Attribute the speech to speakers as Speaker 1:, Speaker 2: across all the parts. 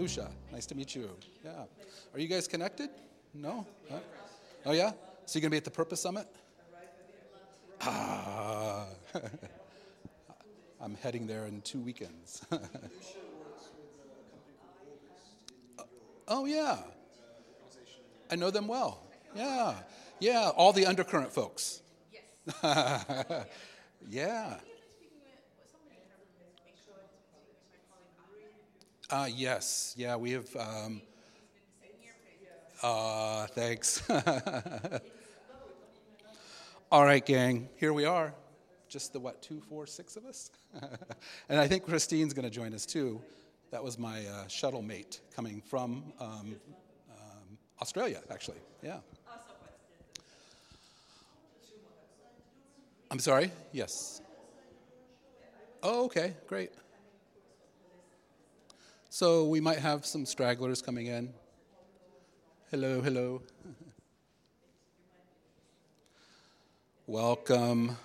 Speaker 1: Lucia, nice to meet you. Yeah. Are you guys connected? No? Huh? Oh, yeah? So you're going to be at the Purpose Summit? Ah. I'm heading there in 2 weekends. Oh, yeah. I know them well. Yeah. Yeah, all the undercurrent folks. Yeah. Yes. Yeah, we have. Thanks. All right, gang. Here we are. Just the, 2, 4, 6 of us? And I think Christine's going to join us, too. That was my shuttle mate coming from Australia, actually. Yeah. I'm sorry? Yes. Oh, okay. Great. So we might have some stragglers coming in. Hello, hello. Welcome.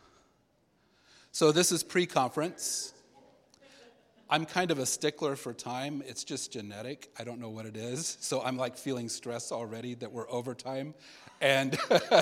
Speaker 1: So this is pre-conference. I'm kind of a stickler for time. It's just genetic. I don't know what it is. So I'm like feeling stress already that we're over time. And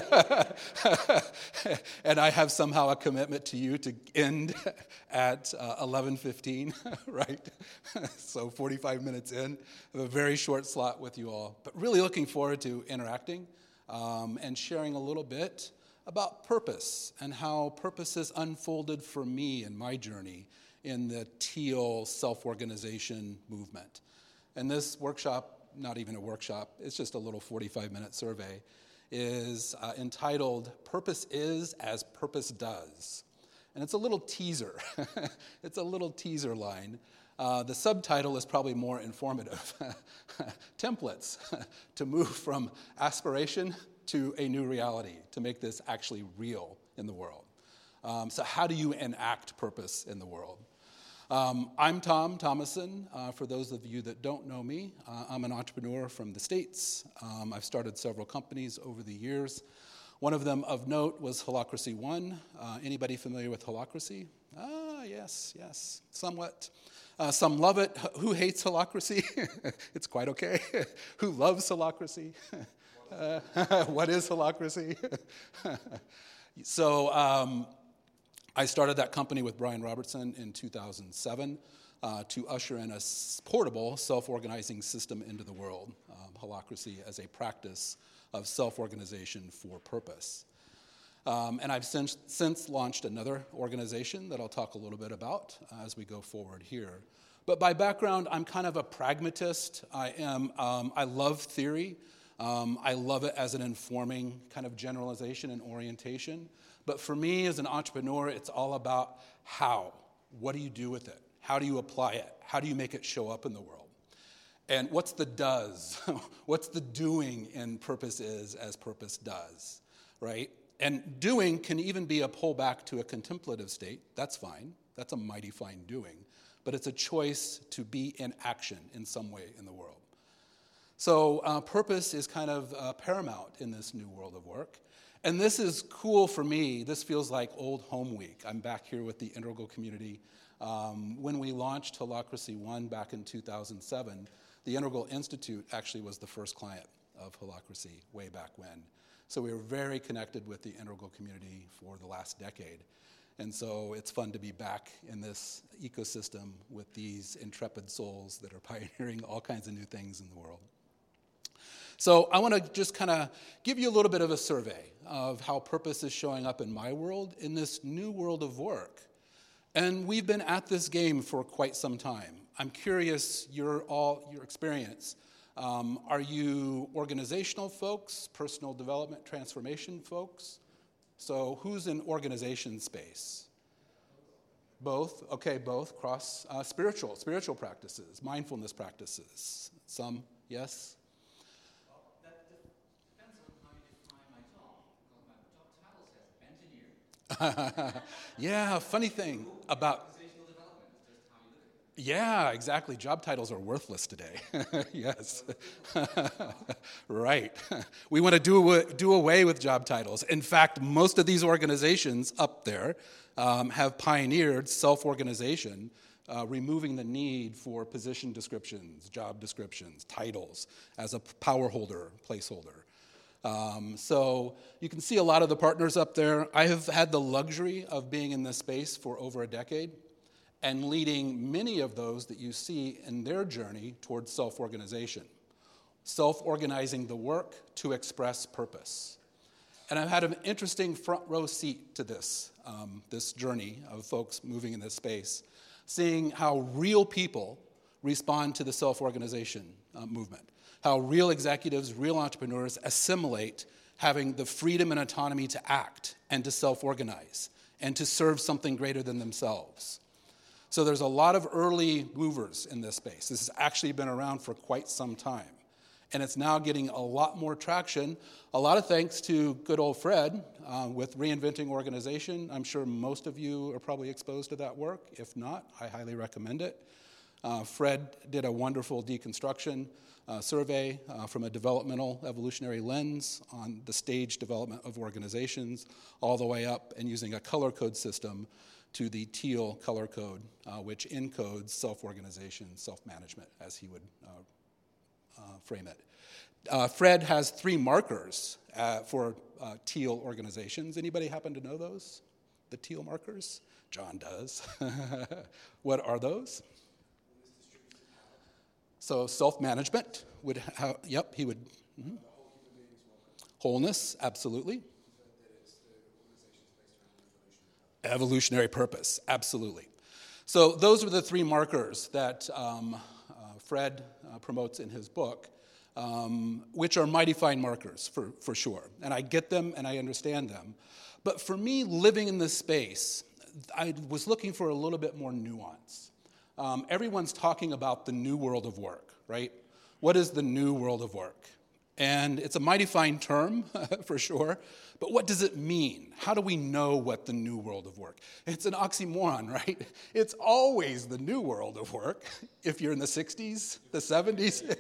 Speaker 1: and I have somehow a commitment to you to end at 11:15, right? So 45 minutes in. I have a very short slot with you all. But really looking forward to interacting and sharing a little bit about purpose and how purpose has unfolded for me in my journey in the Teal self-organization movement. And this workshop, not even a workshop, it's just a little 45-minute survey, is entitled Purpose Is As Purpose Does. And it's a little teaser. It's a little teaser line. The subtitle is probably more informative. Templates to move from aspiration to a new reality, to make this actually real in the world. So how do you enact purpose in the world? I'm Tom Thomason. For those of you that don't know me, I'm an entrepreneur from the States. I've started several companies over the years. One of them of note was Holacracy One. Anybody familiar with Holacracy? Yes, somewhat. Some love it. Who hates Holacracy? It's quite okay. Who loves Holacracy? What is Holacracy? So I started that company with Brian Robertson in 2007 to usher in a portable self-organizing system into the world, Holacracy as a practice of self-organization for purpose. And I've since launched another organization that I'll talk a little bit about as we go forward here. But by background, I'm kind of a pragmatist. I love theory. I love it as an informing kind of generalization and orientation. But for me as an entrepreneur, it's all about how. What do you do with it? How do you apply it? How do you make it show up in the world? And what's the does? What's the doing in Purpose Is As Purpose Does, right? And doing can even be a pullback to a contemplative state. That's fine. That's a mighty fine doing. But it's a choice to be in action in some way in the world. So purpose is kind of paramount in this new world of work. And this is cool for me. This feels like old home week. I'm back here with the Integral community. When we launched Holacracy One back in 2007, the Integral Institute actually was the first client of Holacracy way back when. So we were very connected with the Integral community for the last decade. And so it's fun to be back in this ecosystem with these intrepid souls that are pioneering all kinds of new things in the world. So I want to just kind of give you a little bit of a survey of how purpose is showing up in my world in this new world of work. And we've been at this game for quite some time. I'm curious your experience. Are you organizational folks, personal development, transformation folks? So who's in organization space? Both? Okay, both. Cross spiritual practices, mindfulness practices. Some, yes? Yeah, funny thing about... Yeah, exactly. Job titles are worthless today. Yes. Right. We want to do away with job titles. In fact, most of these organizations up there have pioneered self-organization removing the need for position descriptions, job descriptions, titles as a power holder, placeholder. So you can see a lot of the partners up there. I have had the luxury of being in this space for over a decade and leading many of those that you see in their journey towards self-organization, self-organizing the work to express purpose. And I've had an interesting front row seat to this journey of folks moving in this space, seeing how real people respond to the self-organization movement, how real executives, real entrepreneurs assimilate having the freedom and autonomy to act and to self-organize and to serve something greater than themselves. So there's a lot of early movers in this space. This has actually been around for quite some time. And it's now getting a lot more traction, a lot of thanks to good old Fred with Reinventing Organization. I'm sure most of you are probably exposed to that work. If not, I highly recommend it. Fred did a wonderful deconstruction survey from a developmental evolutionary lens on the stage development of organizations, all the way up and using a color code system to the teal color code, which encodes self-organization, self-management, as he would frame it. Fred has 3 markers for teal organizations. Anybody happen to know those? The teal markers? John does. What are those? So self-management would have, yep, he would. Mm-hmm. Wholeness, absolutely. Evolutionary purpose, absolutely. So those are the 3 markers that Fred promotes in his book, which are mighty fine markers for sure. And I get them and I understand them. But for me, living in this space, I was looking for a little bit more nuance. Everyone's talking about the new world of work, right? What is the new world of work? And it's a mighty fine term, for sure, but what does it mean? How do we know what the new world of work? It's an oxymoron, right? It's always the new world of work. If you're in the 60s, the 70s,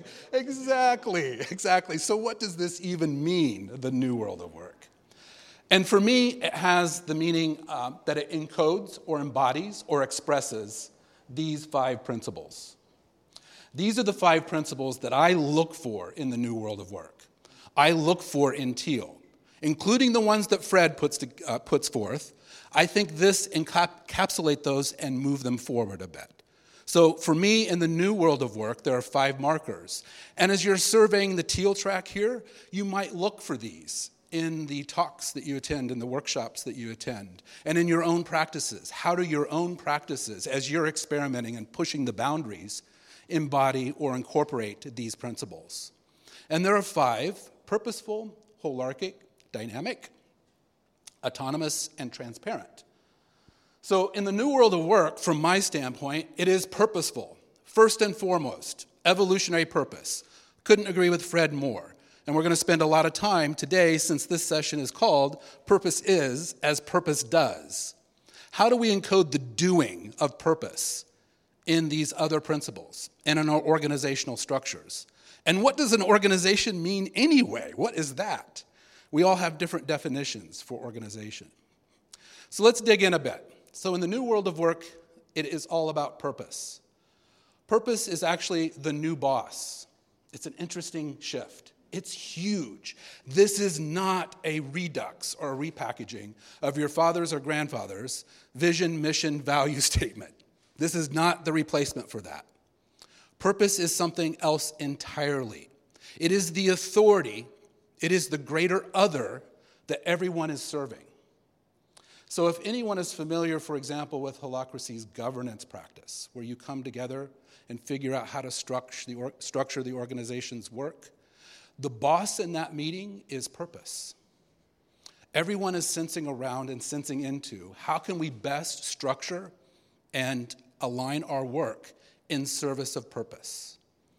Speaker 1: exactly. So what does this even mean, the new world of work? And for me, it has the meaning that it encodes or embodies or expresses these 5 principles. These are the 5 principles that I look for in the new world of work. I look for in teal, including the ones that Fred puts forth. I think this encapsulate those and move them forward a bit. So for me, in the new world of work, there are 5 markers. And as you're surveying the teal track here, you might look for these in the talks that you attend, in the workshops that you attend, and in your own practices. How do your own practices, as you're experimenting and pushing the boundaries, embody or incorporate these principles? And there are 5: purposeful, holarchic, dynamic, autonomous, and transparent. So in the new world of work, from my standpoint, it is purposeful. First and foremost, evolutionary purpose. Couldn't agree with Fred more. And we're going to spend a lot of time today, since this session is called Purpose Is as Purpose Does. How do we encode the doing of purpose in these other principles and in our organizational structures? And what does an organization mean anyway? What is that? We all have different definitions for organization. So let's dig in a bit. So in the new world of work, it is all about purpose. Purpose is actually the new boss. It's an interesting shift. It's huge. This is not a redux or a repackaging of your father's or grandfather's vision, mission, value statement. This is not the replacement for that. Purpose is something else entirely. It is the authority, it is the greater other that everyone is serving. So if anyone is familiar, for example, with Holacracy's governance practice, where you come together and figure out how to structure the organization's work, the boss in that meeting is purpose. Everyone is sensing around and sensing into how can we best structure and align our work in service of purpose.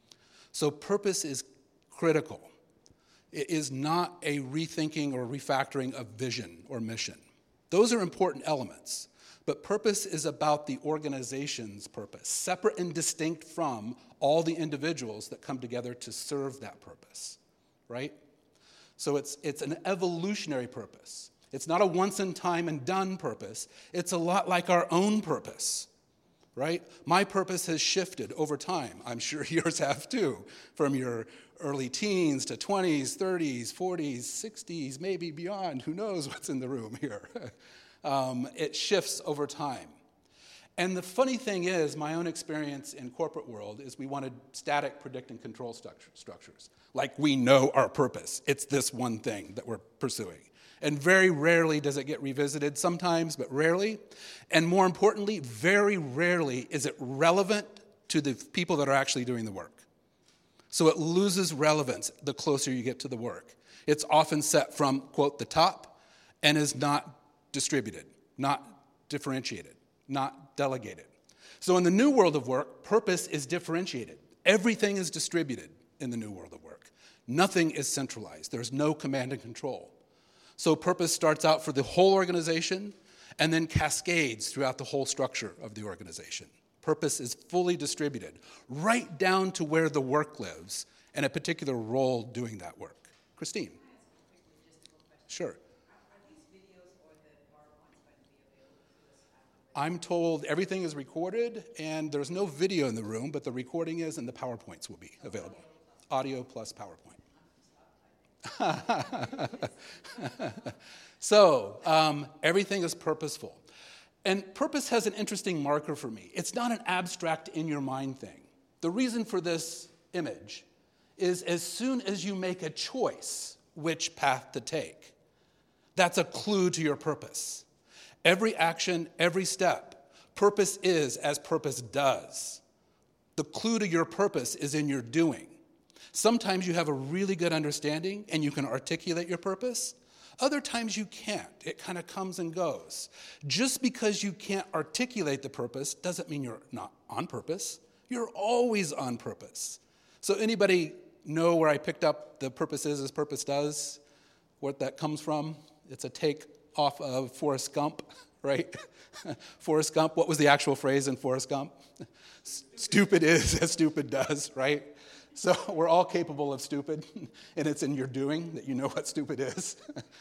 Speaker 1: So purpose is critical. It is not a rethinking or refactoring of vision or mission. Those are important elements, but purpose is about the organization's purpose, separate and distinct from all the individuals that come together to serve that purpose, right? So it's an evolutionary purpose. It's not a once in time and done purpose. It's a lot like our own purpose. right? My purpose has shifted over time. I'm sure yours have too, from your early teens to 20s, 30s, 40s, 60s, maybe beyond. Who knows what's in the room here? It shifts over time. And the funny thing is, my own experience in corporate world is we wanted static predict and control structures. Like we know our purpose. It's this one thing that we're pursuing. And very rarely does it get revisited, sometimes, but rarely. And more importantly, very rarely is it relevant to the people that are actually doing the work. So it loses relevance the closer you get to the work. It's often set from, quote, the top, and is not distributed, not differentiated, not delegated. So in the new world of work, purpose is differentiated. Everything is distributed in the new world of work. Nothing is centralized. There's no command and control. So purpose starts out for the whole organization and then cascades throughout the whole structure of the organization. Purpose is fully distributed, right down to where the work lives and a particular role doing that work. Christine. Sure. I'm told everything is recorded, and there's no video in the room, but the recording is, and the PowerPoints will be available. Audio plus PowerPoint. So, everything is purposeful. And purpose has an interesting marker for me. It's not an abstract in-your-mind thing. The reason for this image is as soon as you make a choice which path to take, that's a clue to your purpose. Every action, every step, purpose is as purpose does. The clue to your purpose is in your doing. Sometimes you have a really good understanding and you can articulate your purpose. Other times you can't. It kind of comes and goes. Just because you can't articulate the purpose doesn't mean you're not on purpose. You're always on purpose. So anybody know where I picked up the purpose is as purpose does? What that comes from? It's a take off of Forrest Gump, right? Forrest Gump, what was the actual phrase in Forrest Gump? Stupid is as stupid does, right? So we're all capable of stupid, and it's in your doing that you know what stupid is.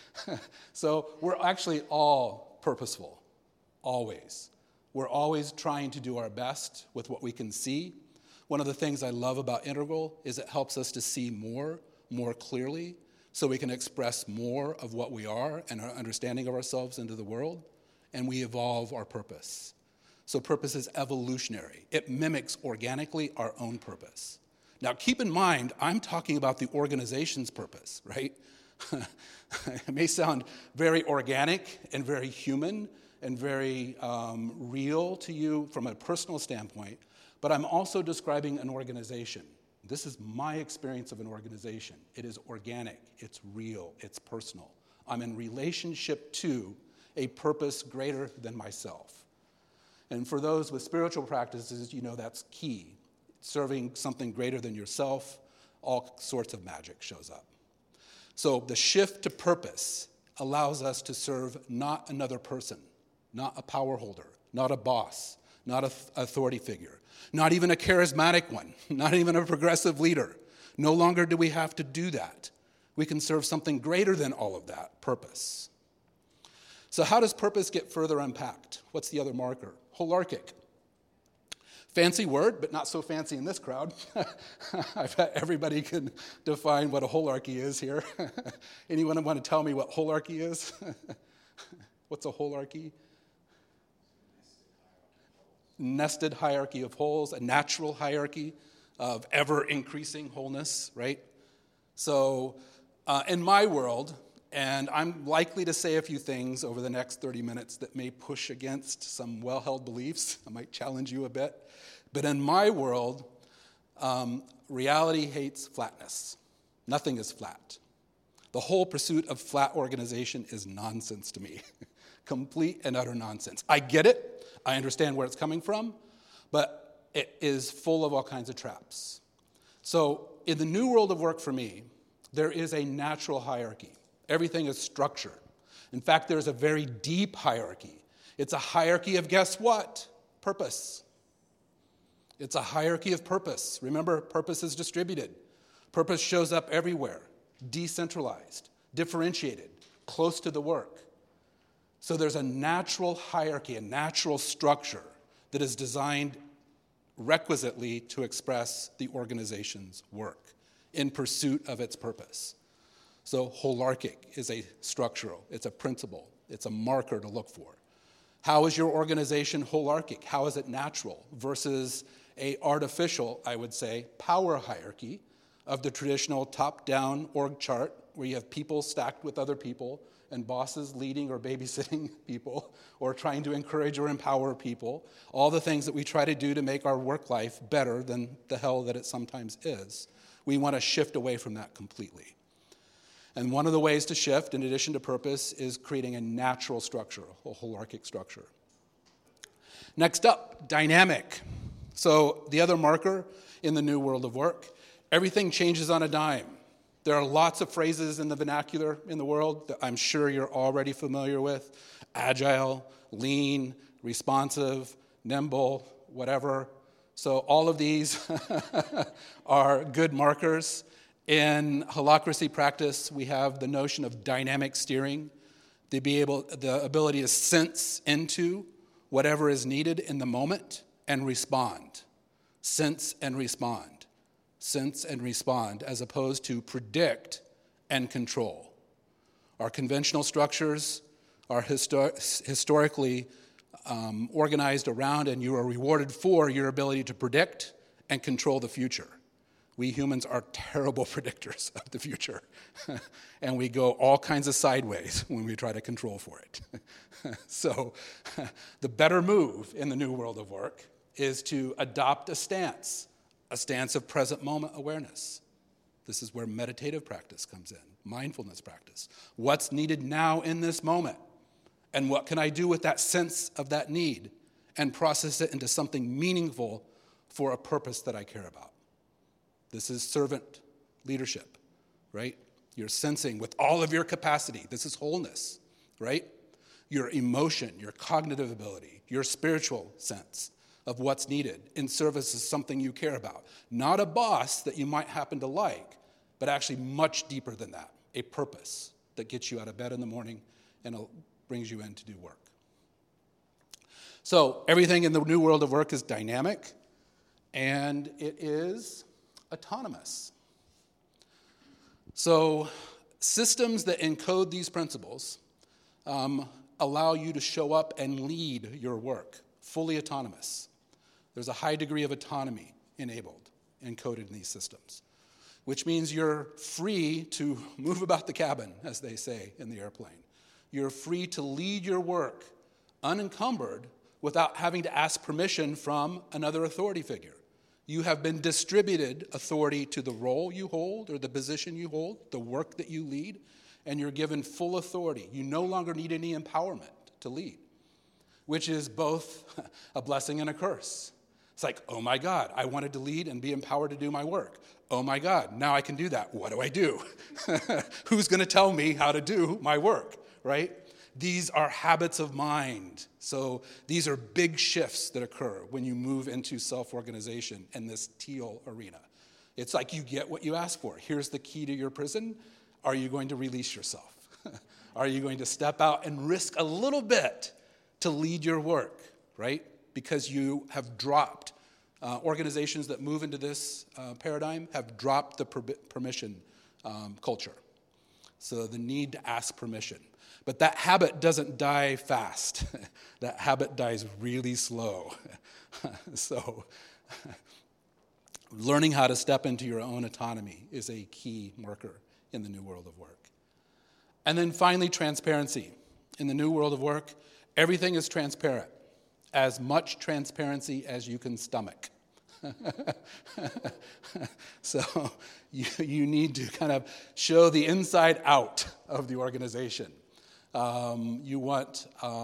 Speaker 1: So we're actually all purposeful, always. We're always trying to do our best with what we can see. One of the things I love about Integral is it helps us to see more clearly, so we can express more of what we are and our understanding of ourselves into the world, and we evolve our purpose. So purpose is evolutionary. It mimics organically our own purpose. Now, keep in mind, I'm talking about the organization's purpose, right? It may sound very organic and very human and very real to you from a personal standpoint, but I'm also describing an organization. This is my experience of an organization. It is organic, it's real, it's personal. I'm in relationship to a purpose greater than myself. And for those with spiritual practices, you know that's key. Serving something greater than yourself, all sorts of magic shows up. So the shift to purpose allows us to serve not another person, not a power holder, not a boss, not an authority figure, not even a charismatic one, not even a progressive leader. No longer do we have to do that. We can serve something greater than all of that, purpose. So how does purpose get further unpacked? What's the other marker? Holarchic. Fancy word, but not so fancy in this crowd. I bet everybody can define what a holarchy is here. Anyone want to tell me what holarchy is? What's a holarchy? Nested hierarchy of wholes, a natural hierarchy of ever-increasing wholeness, right? So in my world, and I'm likely to say a few things over the next 30 minutes that may push against some well-held beliefs. I might challenge you a bit. But in my world, reality hates flatness. Nothing is flat. The whole pursuit of flat organization is nonsense to me. Complete and utter nonsense. I get it. I understand where it's coming from. But it is full of all kinds of traps. So in the new world of work for me, there is a natural hierarchy. Everything is structured. In fact, there's a very deep hierarchy. It's a hierarchy of, guess what? Purpose. It's a hierarchy of purpose. Remember, purpose is distributed. Purpose shows up everywhere, decentralized, differentiated, close to the work. So there's a natural hierarchy, a natural structure that is designed requisitely to express the organization's work in pursuit of its purpose. So holarchic is a structural, it's a principle, it's a marker to look for. How is your organization holarchic? How is it natural versus a artificial, I would say, power hierarchy of the traditional top-down org chart where you have people stacked with other people and bosses leading or babysitting people or trying to encourage or empower people, all the things that we try to do to make our work life better than the hell that it sometimes is. We want to shift away from that completely. And one of the ways to shift, in addition to purpose, is creating a natural structure, a holarchic structure. Next up, dynamic. So the other marker in the new world of work, everything changes on a dime. There are lots of phrases in the vernacular in the world that I'm sure you're already familiar with. Agile, lean, responsive, nimble, whatever. So all of these are good markers. In holacracy practice, we have the notion of dynamic steering, the ability to sense into whatever is needed in the moment and respond. Sense and respond. Sense and respond, as opposed to predict and control. Our conventional structures are historically organized around, and you are rewarded for your ability to predict and control the future. We humans are terrible predictors of the future, and we go all kinds of sideways when we try to control for it. So the better move in the new world of work is to adopt a stance of present moment awareness. This is where meditative practice comes in, mindfulness practice. What's needed now in this moment? And what can I do with that sense of that need and process it into something meaningful for a purpose that I care about? This is servant leadership, right? You're sensing with all of your capacity. This is wholeness, right? Your emotion, your cognitive ability, your spiritual sense of what's needed in service of something you care about. Not a boss that you might happen to like, but actually much deeper than that. A purpose that gets you out of bed in the morning and brings you in to do work. So everything in the new world of work is dynamic, and it is autonomous. So systems that encode these principles allow you to show up and lead your work, fully autonomous. There's a high degree of autonomy encoded in these systems, which means you're free to move about the cabin, as they say in the airplane. You're free to lead your work unencumbered without having to ask permission from another authority figure. You have been distributed authority to the role you hold or the position you hold, the work that you lead, and you're given full authority. You no longer need any empowerment to lead, which is both a blessing and a curse. It's like, oh my God, I wanted to lead and be empowered to do my work. Oh my God, now I can do that. What do I do? Who's going to tell me how to do my work, right? These are habits of mind. So these are big shifts that occur when you move into self-organization in this teal arena. It's like you get what you ask for. Here's the key to your prison. Are you going to release yourself? Are you going to step out and risk a little bit to lead your work, right? Because you have dropped. Organizations that move into this paradigm have dropped the permission culture. So the need to ask permission. But that habit doesn't die fast. That habit dies really slow. So learning how to step into your own autonomy is a key marker in the new world of work. And then finally, transparency. In the new world of work, everything is transparent. As much transparency as you can stomach. So you need to kind of show the inside out of the organization. You want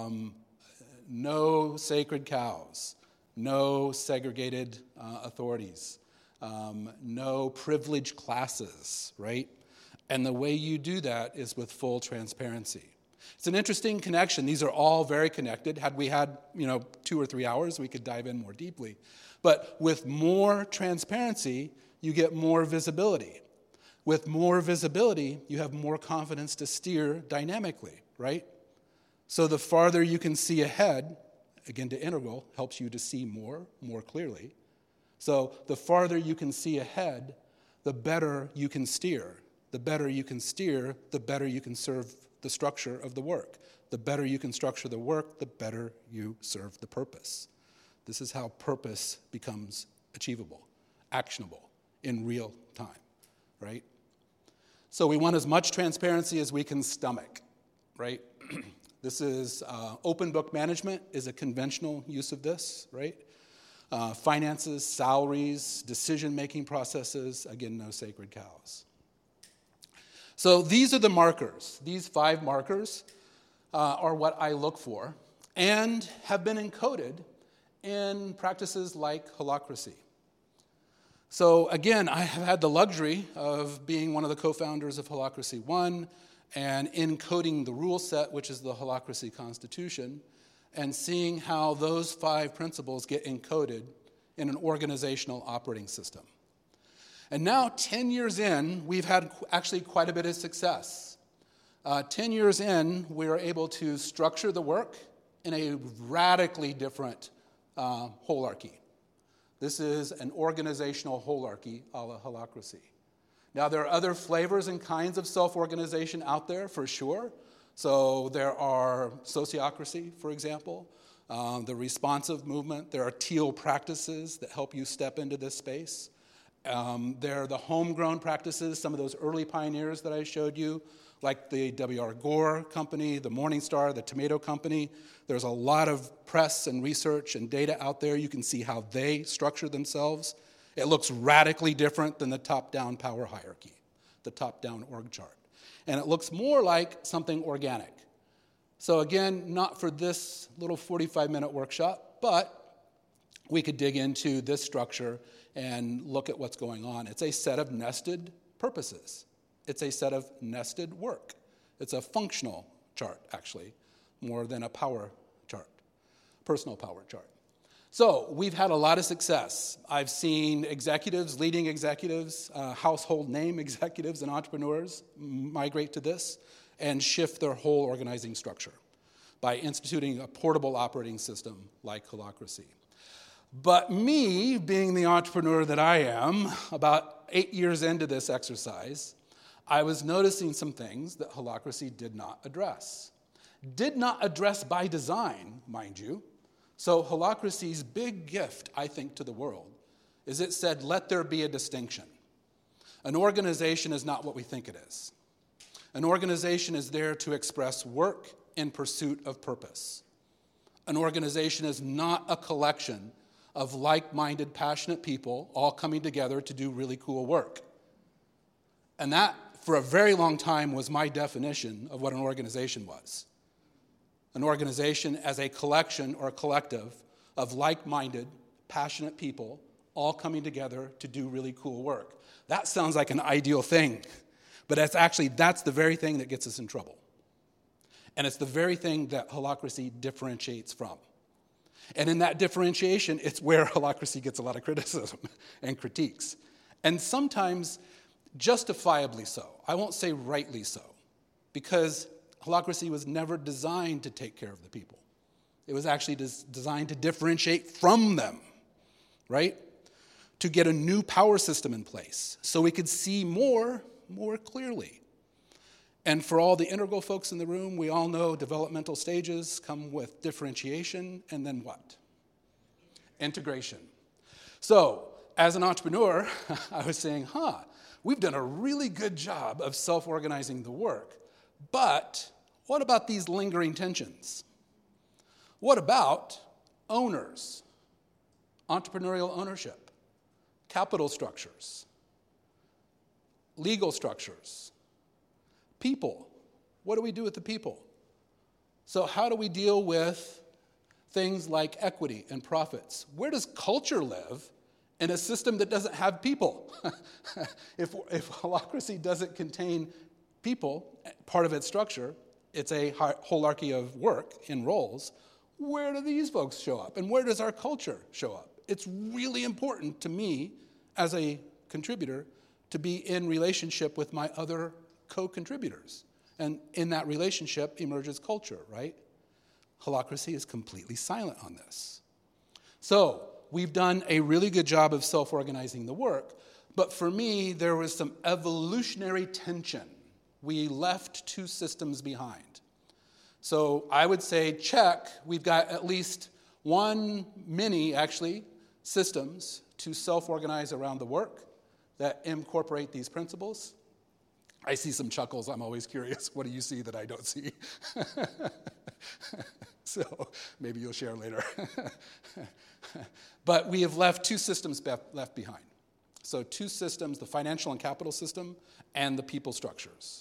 Speaker 1: no sacred cows, no segregated authorities, no privileged classes, right? And the way you do that is with full transparency. It's an interesting connection. These are all very connected. Had we had, 2 or 3 hours, we could dive in more deeply. But with more transparency, you get more visibility. With more visibility, you have more confidence to steer dynamically, right? So the farther you can see ahead again to integral, helps you to see more clearly. So the farther you can see ahead, the better you can steer. The better you can steer, the better you can serve the structure of the work. The better you can structure the work, the better you serve the purpose. This is how purpose becomes achievable, actionable, in real time, right? So we want as much transparency as we can stomach, right? This is open book management is a conventional use of this, right? Finances, salaries, decision-making processes, again, no sacred cows. So these are the markers. These 5 markers are what I look for and have been encoded in practices like holacracy. So again, I have had the luxury of being one of the co-founders of Holacracy One and encoding the rule set, which is the Holacracy Constitution, and seeing how those 5 principles get encoded in an organizational operating system. And now, 10 years in, we've had actually quite a bit of success. 10 years in, we are able to structure the work in a radically different holarchy. This is an organizational holarchy a la holacracy. Now, there are other flavors and kinds of self-organization out there, for sure. So there are sociocracy, for example, the responsive movement. There are teal practices that help you step into this space. There are the homegrown practices, some of those early pioneers that I showed you, like the W.R. Gore Company, the Morningstar, the Tomato Company. There's a lot of press and research and data out there. You can see how they structure themselves. It looks radically different than the top-down power hierarchy, the top-down org chart. And it looks more like something organic. So again, not for this little 45-minute workshop, but we could dig into this structure and look at what's going on. It's a set of nested purposes. It's a set of nested work. It's a functional chart, actually, more than a power chart, personal power chart. So we've had a lot of success. I've seen executives, leading executives, household name executives and entrepreneurs migrate to this and shift their whole organizing structure by instituting a portable operating system like Holacracy. But me, being the entrepreneur that I am, about 8 years into this exercise, I was noticing some things that Holacracy did not address. Did not address by design, mind you. So Holacracy's big gift, I think, to the world is it said, let there be a distinction. An organization is not what we think it is. An organization is there to express work in pursuit of purpose. An organization is not a collection of like-minded, passionate people all coming together to do really cool work. And that, for a very long time, was my definition of what an organization was. An organization as a collection or a collective of like-minded, passionate people all coming together to do really cool work. That sounds like an ideal thing, but that's the very thing that gets us in trouble. And it's the very thing that Holacracy differentiates from. And in that differentiation, it's where Holacracy gets a lot of criticism and critiques. And sometimes justifiably so. I won't say rightly so, because Holacracy was never designed to take care of the people. It was actually designed to differentiate from them, right? To get a new power system in place so we could see more clearly. And for all the integral folks in the room, we all know developmental stages come with differentiation and then what? Integration. So, as an entrepreneur, I was saying, we've done a really good job of self-organizing the work, but what about these lingering tensions? What about owners, entrepreneurial ownership, capital structures, legal structures, people? What do we do with the people? So how do we deal with things like equity and profits? Where does culture live in a system that doesn't have people? If Holacracy doesn't contain people, part of its structure, it's a holarchy of work in roles. Where do these folks show up? And where does our culture show up? It's really important to me as a contributor to be in relationship with my other co-contributors. And in that relationship emerges culture, right? Holacracy is completely silent on this. So we've done a really good job of self-organizing the work, but for me, there was some evolutionary tension. We left two systems behind. So I would say, check, we've got at least many systems to self-organize around the work that incorporate these principles. I see some chuckles. I'm always curious. What do you see that I don't see? So maybe you'll share later. But we have left two systems left behind. So two systems, the financial and capital system and the people structures.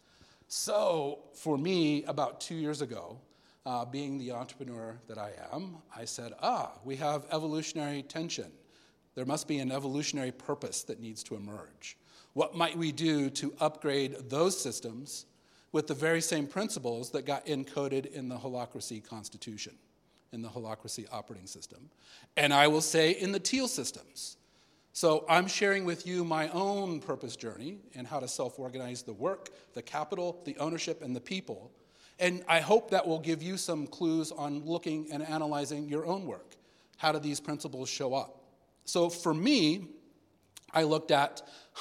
Speaker 1: So for me, about 2 years ago, being the entrepreneur that I am, I said, we have evolutionary tension. There must be an evolutionary purpose that needs to emerge. What might we do to upgrade those systems with the very same principles that got encoded in the Holacracy Constitution, in the Holacracy operating system? And I will say in the Teal systems. So I'm sharing with you my own purpose journey and how to self-organize the work, the capital, the ownership, and the people. And I hope that will give you some clues on looking and analyzing your own work. How do these principles show up? So for me, I looked at,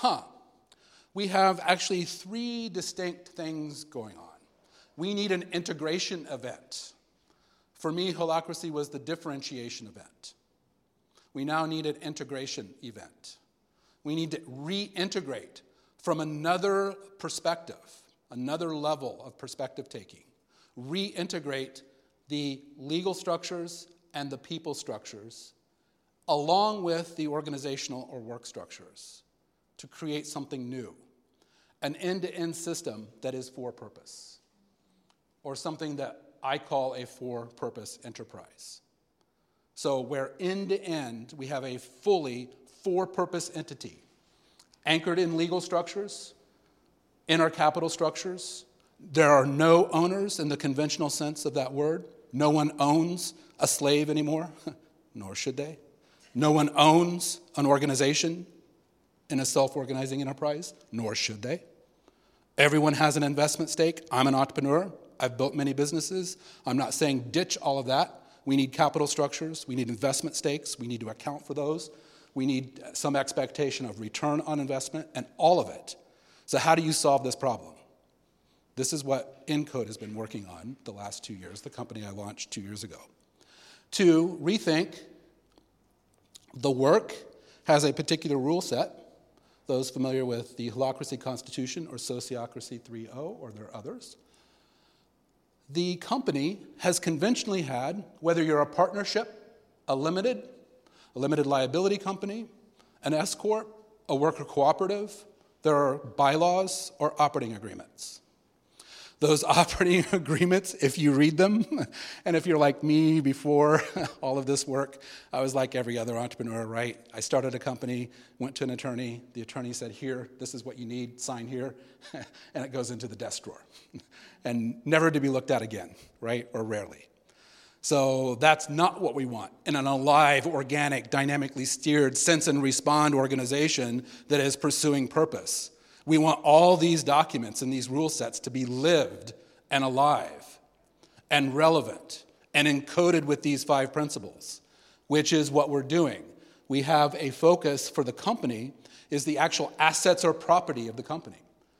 Speaker 1: we have actually three distinct things going on. We need an integration event. For me, Holacracy was the differentiation event. We now need an integration event. We need to reintegrate from another perspective, another level of perspective taking. Reintegrate the legal structures and the people structures along with the organizational or work structures to create something new. An end-to-end system that is for purpose, or something that I call a for-purpose enterprise. So where end-to-end, we have a fully for-purpose entity, anchored in legal structures, in our capital structures. There are no owners in the conventional sense of that word. No one owns a slave anymore, nor should they. No one owns an organization in a self-organizing enterprise, nor should they. Everyone has an investment stake. I'm an entrepreneur. I've built many businesses. I'm not saying ditch all of that. We need capital structures. We need investment stakes. We need to account for those. We need some expectation of return on investment and all of it. So how do you solve this problem? This is what Encode has been working on the last 2 years, the company I launched 2 years ago. To rethink the work has a particular rule set. Those familiar with the Holacracy Constitution or Sociocracy 3.0, or there are others. The company has conventionally had, whether you're a partnership, a limited liability company, an S-corp, a worker cooperative, there are bylaws or operating agreements. Those operating agreements, if you read them, and if you're like me before all of this work, I was like every other entrepreneur, right? I started a company, went to an attorney, the attorney said, here, this is what you need, sign here, and it goes into the desk drawer. And never to be looked at again, right? Or rarely. So that's not what we want in an alive, organic, dynamically steered, sense and respond organization that is pursuing purpose. We want all these documents and these rule sets to be lived and alive and relevant and encoded with these 5 principles, which is what we're doing. We have a focus for the company is the actual assets or property of the company.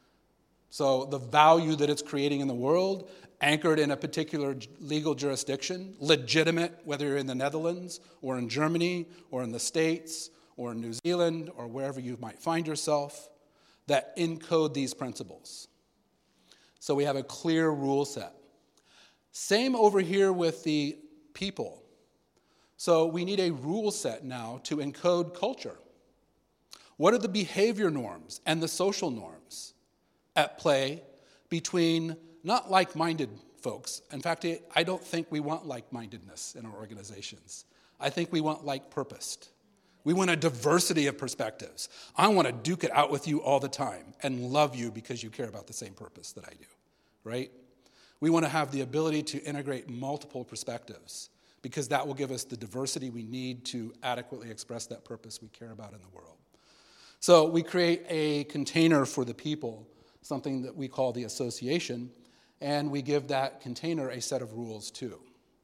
Speaker 1: So the value that it's creating in the world, anchored in a particular legal jurisdiction, legitimate, whether you're in the Netherlands or in Germany or in the States or in New Zealand or wherever you might find yourself, that encode these principles. So we have a clear rule set. Same over here with the people. So we need a rule set now to encode culture. What are the behavior norms and the social norms at play between not like-minded folks? In fact, I don't think we want like-mindedness in our organizations. I think we want like-purposed. We want a diversity of perspectives. I want to duke it out with you all the time and love you because you care about the same purpose that I do, right? We want to have the ability to integrate multiple perspectives because that will give us the diversity we need to adequately express that purpose we care about in the world. So we create a container for the people, something that we call the association, and we give that container a set of rules too.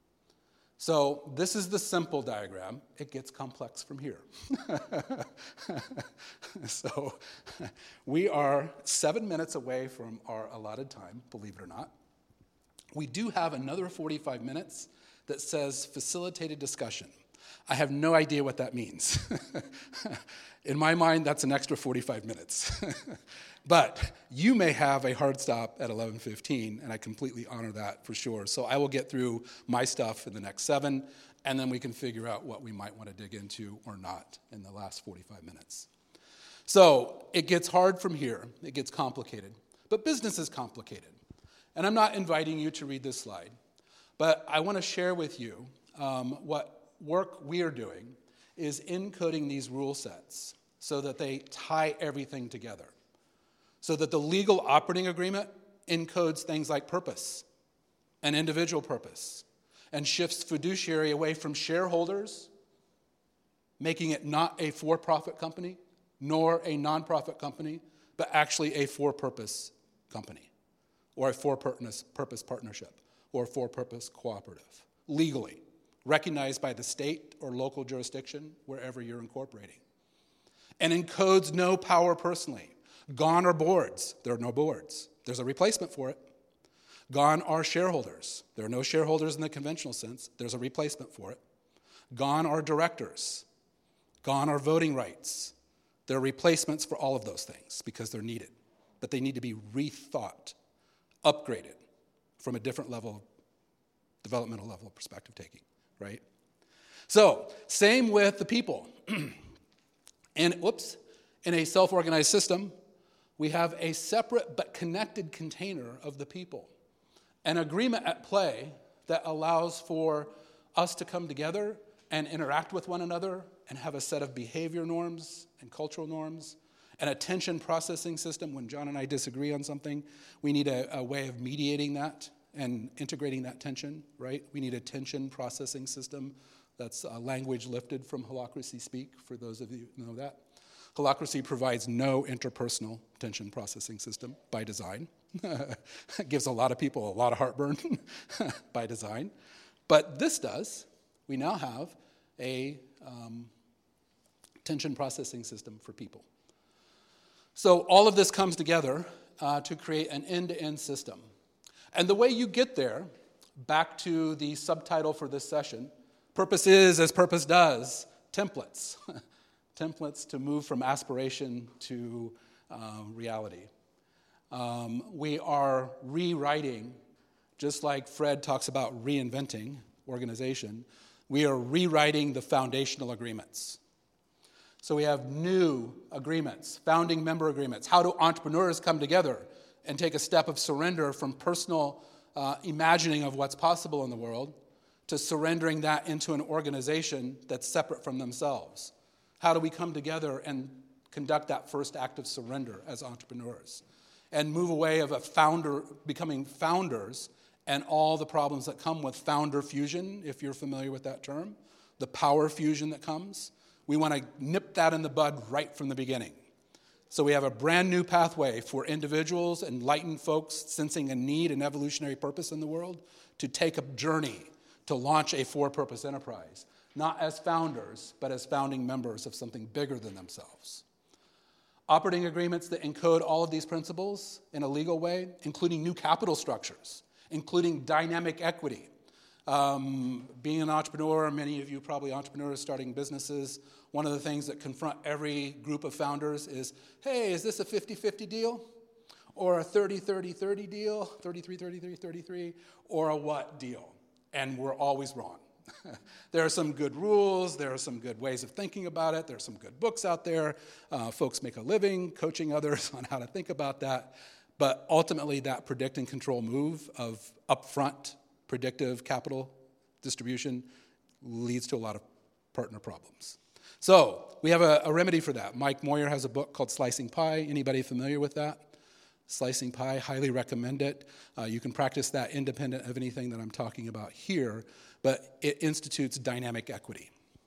Speaker 1: So this is the simple diagram. It gets complex from here. So we are 7 minutes away from our allotted time, believe it or not. We do have another 45 minutes that says facilitated discussion. I have no idea what that means. In my mind, that's an extra 45 minutes. But you may have a hard stop at 11:15, and I completely honor that for sure. So I will get through my stuff in the next 7, and then we can figure out what we might want to dig into or not in the last 45 minutes. So it gets hard from here. It gets complicated. But business is complicated. And I'm not inviting you to read this slide, but I want to share with you what work we are doing is encoding these rule sets so that they tie everything together. So that the legal operating agreement encodes things like purpose and individual purpose and shifts fiduciary away from shareholders, making it not a for-profit company nor a nonprofit company, but actually a for-purpose company or a for-purpose partnership or a for-purpose cooperative, legally recognized by the state or local jurisdiction wherever you're incorporating. And encodes no power personally. Gone are boards. There are no boards. There's a replacement for it. Gone are shareholders. There are no shareholders in the conventional sense. There's a replacement for it. Gone are directors. Gone are voting rights. There are replacements for all of those things because they're needed. But they need to be rethought, upgraded from a different level, developmental level of perspective taking, right? So, same with the people. In a self-organized system, we have a separate but connected container of the people. An agreement at play that allows for us to come together and interact with one another and have a set of behavior norms and cultural norms, an attention processing system. When John and I disagree on something, we need a way of mediating that and integrating that tension, right? We need a tension processing system. That's language lifted from Holacracy speak, for those of you who know that. Holacracy provides no interpersonal tension processing system by design. It gives a lot of people a lot of heartburn by design. But this does. We now have a tension processing system for people. So all of this comes together to create an end-to-end system. And the way you get there, back to the subtitle for this session, purpose is as purpose does, templates. Templates to move from aspiration to reality. We are rewriting, just like Fred talks about reinventing organization, we are rewriting the foundational agreements. So we have new agreements, founding member agreements. How do entrepreneurs come together and take a step of surrender from personal imagining of what's possible in the world to surrendering that into an organization that's separate from themselves? How do we come together and conduct that first act of surrender as entrepreneurs and move away of a founder, becoming founders, and all the problems that come with founder fusion, if you're familiar with that term, the power fusion that comes? We want to nip that in the bud right from the beginning. So we have a brand new pathway for individuals, enlightened folks sensing a need and evolutionary purpose in the world to take a journey to launch a for-purpose enterprise. Not as founders, but as founding members of something bigger than themselves. Operating agreements that encode all of these principles in a legal way, including new capital structures, including dynamic equity. Being an entrepreneur, many of you probably entrepreneurs starting businesses, one of the things that confront every group of founders is, hey, is this a 50-50 deal? Or a 30-30-30 deal, 33-33-33, or a what deal? And we're always wrong. There are some good rules. There are some good ways of thinking about it. There are some good books out there. Folks make a living coaching others on how to think about that. But ultimately, that predict and control move of upfront predictive capital distribution leads to a lot of partner problems. So we have a remedy for that. Mike Moyer has a book called Slicing Pie. Anybody familiar with that? Slicing Pie, highly recommend it. You can practice that independent of anything that I'm talking about here, but it institutes dynamic equity.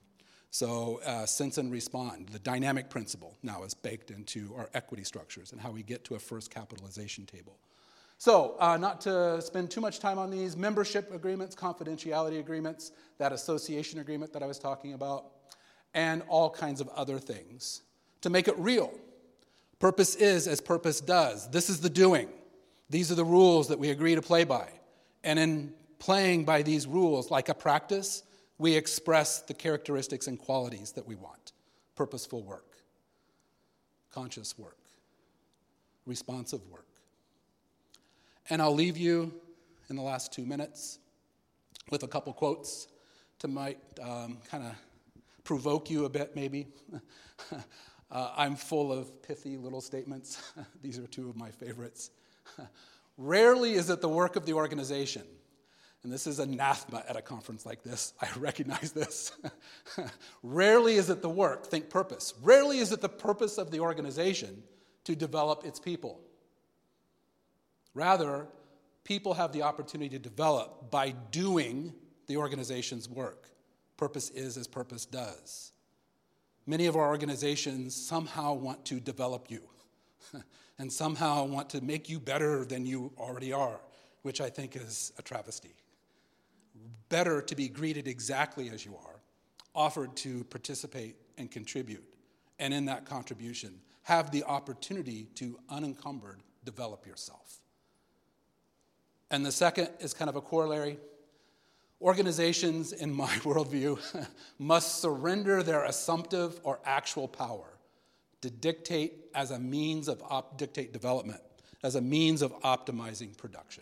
Speaker 1: So sense and respond, the dynamic principle now is baked into our equity structures and how we get to a first capitalization table. So, not to spend too much time on these, membership agreements, confidentiality agreements, that association agreement that I was talking about, and all kinds of other things. To make it real, purpose is as purpose does. This is the doing. These are the rules that we agree to play by. And in playing by these rules, like a practice, we express the characteristics and qualities that we want. Purposeful work, conscious work, responsive work. And I'll leave you in the last 2 minutes with a couple quotes to might kind of provoke you a bit, maybe. I'm full of pithy little statements. These are 2 of my favorites. Rarely is it the work of the organization, and this is anathema at a conference like this. I recognize this. Rarely is it the work, think purpose. Rarely is it the purpose of the organization to develop its people. Rather, people have the opportunity to develop by doing the organization's work. Purpose is as purpose does. Many of our organizations somehow want to develop you and somehow want to make you better than you already are, which I think is a travesty. Better to be greeted exactly as you are, offered to participate and contribute, and in that contribution, have the opportunity to unencumbered develop yourself. And the second is kind of a corollary. Organizations, in my worldview, must surrender their assumptive or actual power to dictate as a means of dictate development, as a means of optimizing production.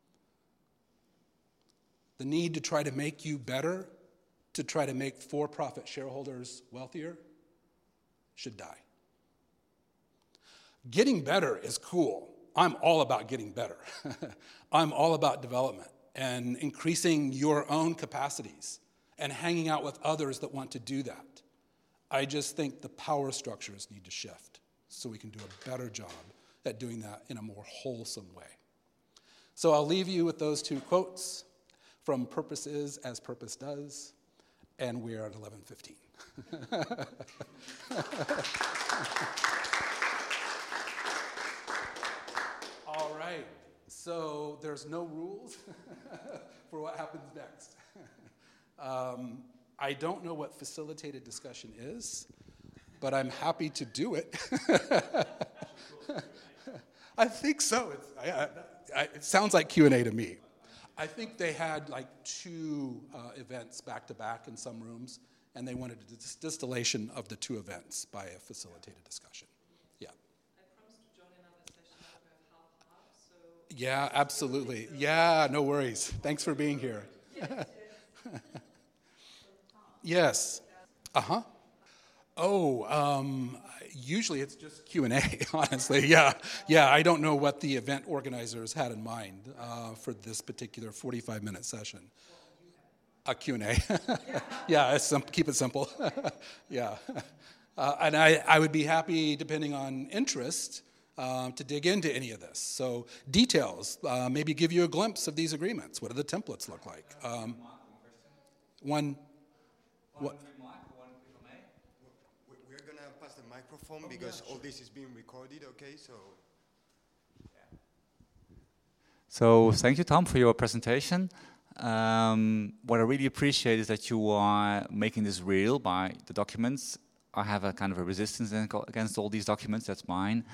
Speaker 1: The need to try to make you better, to try to make for-profit shareholders wealthier, should die. Getting better is cool. I'm all about getting better. I'm all about development and increasing your own capacities and hanging out with others that want to do that. I just think the power structures need to shift so we can do a better job at doing that in a more wholesome way. So I'll leave you with those 2 quotes from Purpose Is As Purpose Does, and we're at 11:15. All right, so there's no rules for what happens next. I don't know what facilitated discussion is, but I'm happy to do it. I think so. It sounds like Q&A to me. I think they had like 2 events back-to-back in some rooms, and they wanted a distillation of the 2 events by a facilitated discussion. Yeah.
Speaker 2: I promised to join another session about half, so...
Speaker 1: Yeah, absolutely. Yeah, no worries. Thanks for being here. Yes. Uh-huh. Oh, usually it's just Q&A, honestly. Yeah, I don't know what the event organizers had in mind for this particular 45-minute session. A Q&A. Yeah, keep it simple. Yeah. And I would be happy, depending on interest, to dig into any of this. So details, maybe give you a glimpse of these agreements. What do the templates look like? One remark,
Speaker 3: we're going to pass the microphone because all this is being recorded, okay?
Speaker 4: So thank you, Tom, for your presentation. What I really appreciate is that you are making this real by the documents. I have a kind of a resistance against all these documents, that's mine.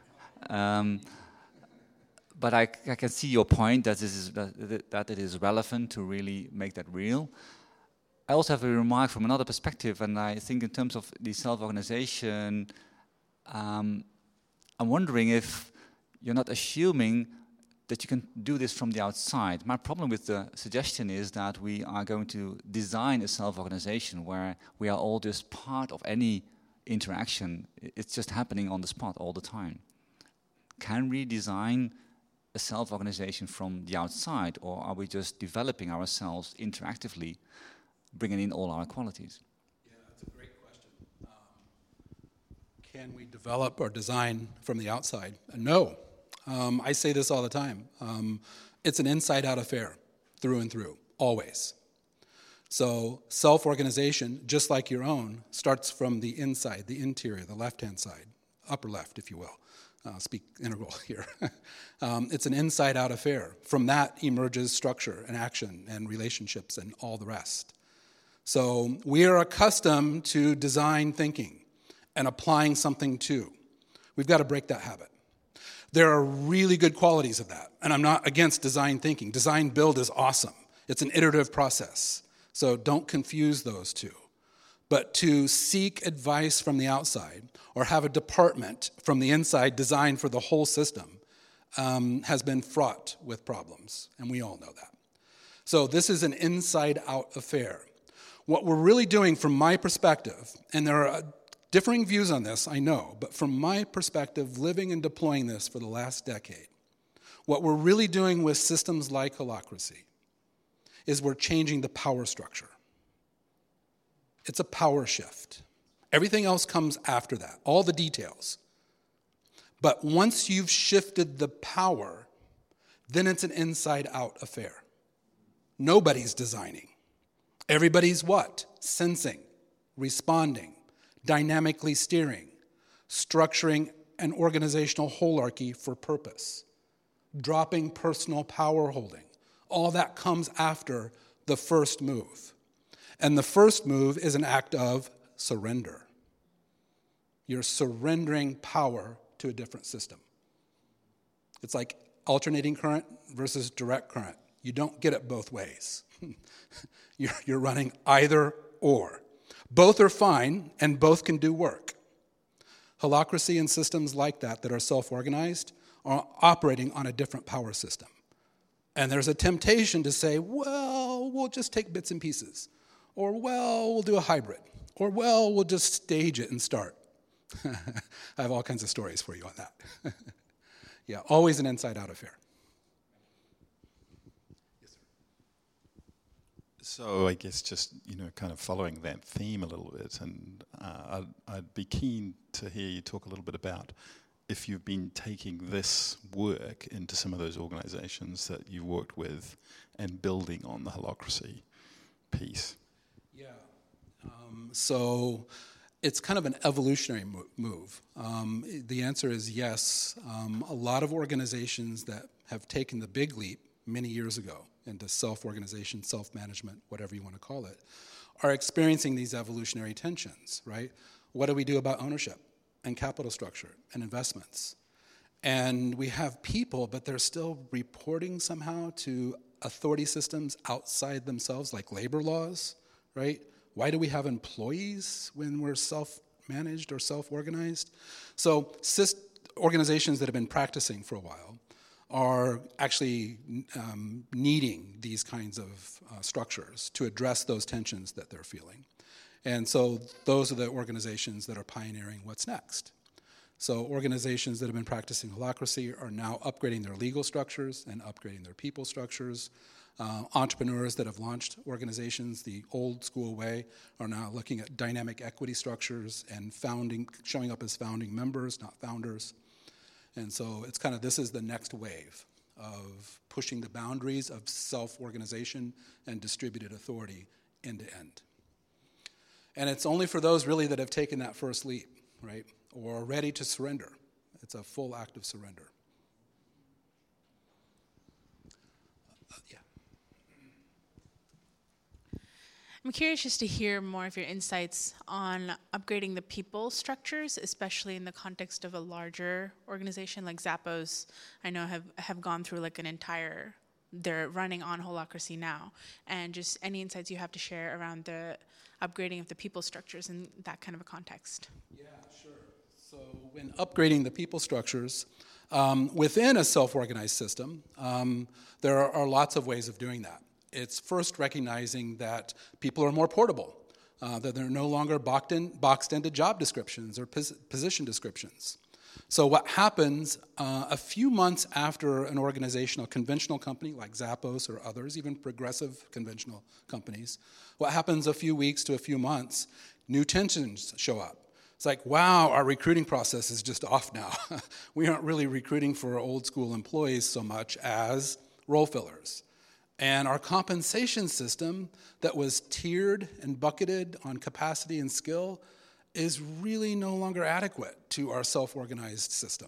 Speaker 4: But I can see your point that it is relevant to really make that real. I also have a remark from another perspective, and I think in terms of the self-organization, I'm wondering if you're not assuming that you can do this from the outside. My problem with the suggestion is that we are going to design a self-organization where we are all just part of any interaction. It's just happening on the spot all the time. Can we design a self-organization from the outside, or are we just developing ourselves interactively, bringing in all our qualities?
Speaker 1: Yeah, that's a great question. Can we develop or design from the outside? No. I say this all the time. It's an inside-out affair, through and through, always. So self-organization, just like your own, starts from the inside, the interior, the left-hand side, upper left, if you will. speak integral here. It's an inside-out affair. From that emerges structure and action and relationships and all the rest. So we are accustomed to design thinking and applying something to. We've got to break that habit. There are really good qualities of that, and I'm not against design thinking. Design build is awesome. It's an iterative process, so don't confuse those two. But to seek advice from the outside or have a department from the inside designed for the whole system has been fraught with problems, and we all know that. So this is an inside-out affair. What we're really doing from my perspective, and there are differing views on this, I know, but from my perspective, living and deploying this for the last decade, what we're really doing with systems like Holacracy is we're changing the power structure. It's a power shift. Everything else comes after that, all the details. But once you've shifted the power, then it's an inside-out affair. Nobody's designing. Everybody's what? Sensing, responding, dynamically steering, structuring an organizational hierarchy for purpose, dropping personal power holding. All that comes after the first move. And the first move is an act of surrender. You're surrendering power to a different system. It's like alternating current versus direct current. You don't get it both ways. You're running either or. Both are fine, and both can do work. Holacracy and systems like that are self-organized are operating on a different power system. And there's a temptation to say, well, we'll just take bits and pieces. Or, well, we'll do a hybrid. Or, well, we'll just stage it and start. I have all kinds of stories for you on that. Yeah, always an inside-out affair.
Speaker 5: So I guess just, kind of following that theme a little bit, and I'd be keen to hear you talk a little bit about if you've been taking this work into some of those organizations that you've worked with and building on the Holacracy piece.
Speaker 1: Yeah. So it's kind of an evolutionary move. The answer is yes. A lot of organizations that have taken the big leap many years ago into self-organization, self-management, whatever you want to call it, are experiencing these evolutionary tensions, right? What do we do about ownership and capital structure and investments? And we have people, but they're still reporting somehow to authority systems outside themselves, like labor laws, right? Why do we have employees when we're self-managed or self-organized? So organizations that have been practicing for a while are actually needing these kinds of structures to address those tensions that they're feeling. And so those are the organizations that are pioneering what's next. So organizations that have been practicing Holacracy are now upgrading their legal structures and upgrading their people structures. Entrepreneurs that have launched organizations the old school way are now looking at dynamic equity structures and showing up as founding members, not founders. And so it's kind of, this is the next wave of pushing the boundaries of self-organization and distributed authority end to end. And it's only for those really that have taken that first leap, right? Or are ready to surrender. It's a full act of surrender. Yeah.
Speaker 6: I'm curious just to hear more of your insights on upgrading the people structures, especially in the context of a larger organization like Zappos. I know have gone through like an entire, they're running on Holacracy now, and just any insights you have to share around the upgrading of the people structures in that kind of a context.
Speaker 1: Yeah, sure. So when upgrading the people structures within a self-organized system, there are lots of ways of doing that. It's first recognizing that people are more portable, that they're no longer boxed into job descriptions or position descriptions. So what happens a few months after an organization, a conventional company like Zappos or others, even progressive conventional companies, what happens a few weeks to a few months, new tensions show up. It's like, wow, our recruiting process is just off now. We aren't really recruiting for old school employees so much as role fillers. And our compensation system that was tiered and bucketed on capacity and skill is really no longer adequate to our self-organized system.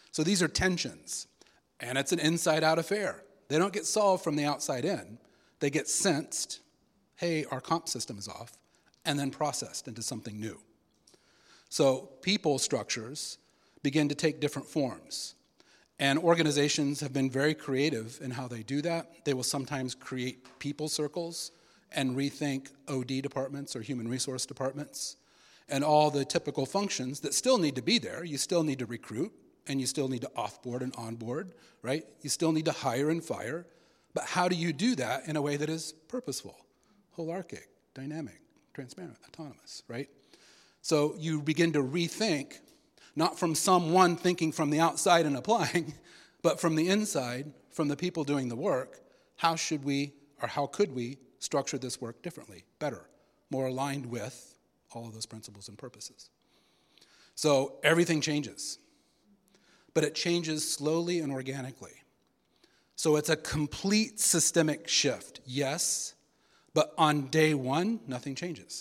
Speaker 1: So these are tensions, and it's an inside-out affair. They don't get solved from the outside in. They get sensed, hey, our comp system is off, and then processed into something new. So people structures begin to take different forms. And organizations have been very creative in how they do that. They will sometimes create people circles and rethink OD departments or human resource departments and all the typical functions that still need to be there. You still need to recruit, and you still need to offboard and onboard, right? You still need to hire and fire. But how do you do that in a way that is purposeful, holarchic, dynamic, transparent, autonomous, right? So you begin to rethink, not from someone thinking from the outside and applying, but from the inside, from the people doing the work, how should we, or how could we structure this work differently, better, more aligned with all of those principles and purposes. So everything changes, but it changes slowly and organically. So it's a complete systemic shift, yes, but on day one, nothing changes.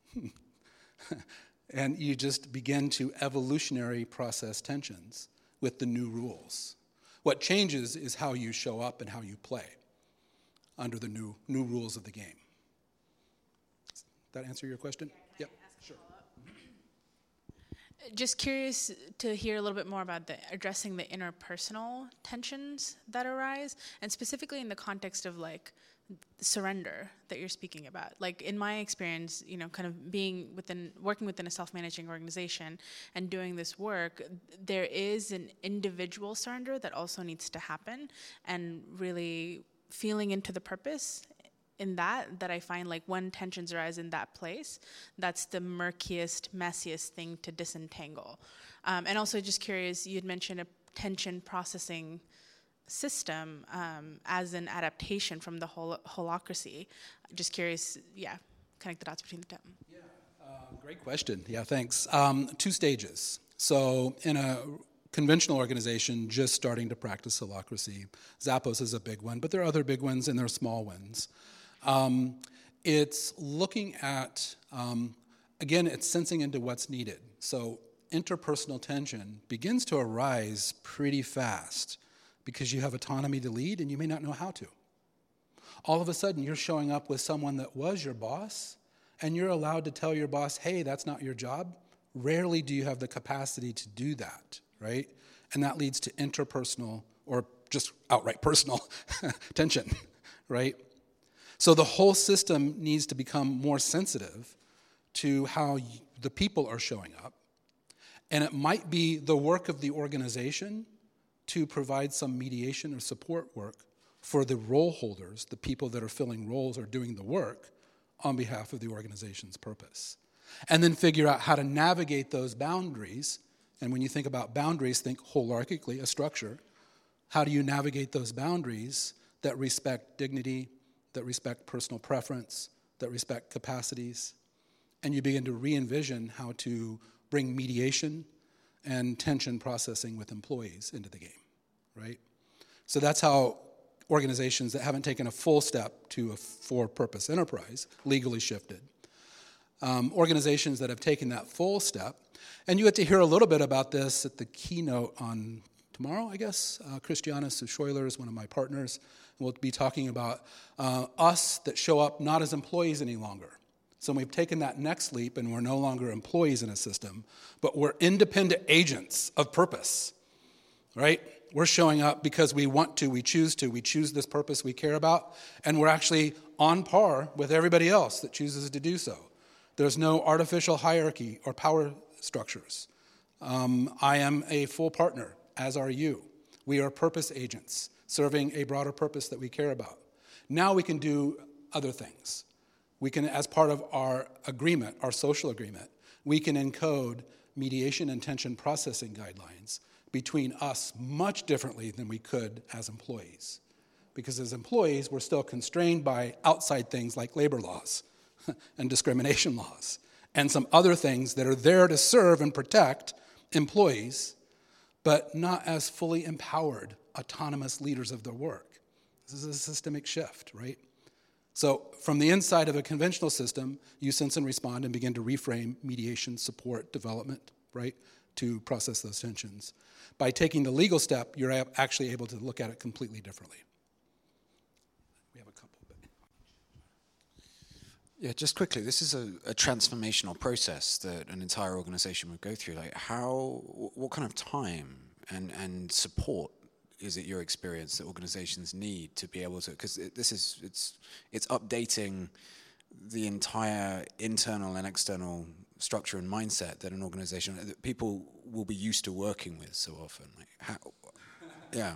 Speaker 1: And you just begin to evolutionary process tensions with the new rules. What changes is how you show up and how you play under the new rules of the game. Does that answer your question? Yep, sure.
Speaker 6: Just curious to hear a little bit more about addressing the interpersonal tensions that arise, and specifically in the context of like surrender that you're speaking about. Like in my experience, you know, kind of working within a self-managing organization and doing this work, there is an individual surrender that also needs to happen, and really feeling into the purpose in that I find like when tensions arise in that place, that's the murkiest, messiest thing to disentangle. And also just curious, you had mentioned a tension processing system as an adaptation from the holacracy. Just curious, connect the dots between the two.
Speaker 1: Yeah, great question. Yeah, thanks. 2 stages. So in a conventional organization just starting to practice holacracy, Zappos is a big one, but there are other big ones and there are small ones. It's looking at, again, it's sensing into what's needed. So interpersonal tension begins to arise pretty fast because you have autonomy to lead and you may not know how to. All of a sudden, you're showing up with someone that was your boss, and you're allowed to tell your boss, hey, that's not your job. Rarely do you have the capacity to do that, right? And that leads to interpersonal or just outright personal tension, right? So the whole system needs to become more sensitive to how the people are showing up. And it might be the work of the organization to provide some mediation or support work for the role holders, the people that are filling roles or doing the work on behalf of the organization's purpose. And then figure out how to navigate those boundaries. And when you think about boundaries, think holarchically, a structure. How do you navigate those boundaries that respect dignity, that respect personal preference, that respect capacities? And you begin to re-envision how to bring mediation and tension processing with employees into the game, right? So that's how organizations that haven't taken a full step to a for-purpose enterprise legally shifted. Organizations that have taken that full step, and you get to hear a little bit about this at the keynote on tomorrow, I guess. Christiana Schuyler is one of my partners. We'll be talking about us that show up not as employees any longer. So we've taken that next leap and we're no longer employees in a system, but we're independent agents of purpose, right? We're showing up because we want to, we choose this purpose we care about, and we're actually on par with everybody else that chooses to do so. There's no artificial hierarchy or power structures. I am a full partner, as are you. We are purpose agents, serving a broader purpose that we care about. Now we can do other things. We can, as part of our agreement, our social agreement, we can encode mediation and tension processing guidelines between us much differently than we could as employees. Because as employees, we're still constrained by outside things like labor laws and discrimination laws and some other things that are there to serve and protect employees, but not as fully empowered, autonomous leaders of their work. This is a systemic shift, right? So from the inside of a conventional system, you sense and respond and begin to reframe mediation, support, development, right? to process those tensions. By taking the legal step, you're actually able to look at it completely differently. We have a couple.
Speaker 7: Yeah, just quickly, this is a transformational process that an entire organization would go through. Like, what kind of time and support is it your experience that organizations need to be able to, because it's updating the entire internal and external structure and mindset that an organization, that people will be used to working with so often. Like, how, yeah.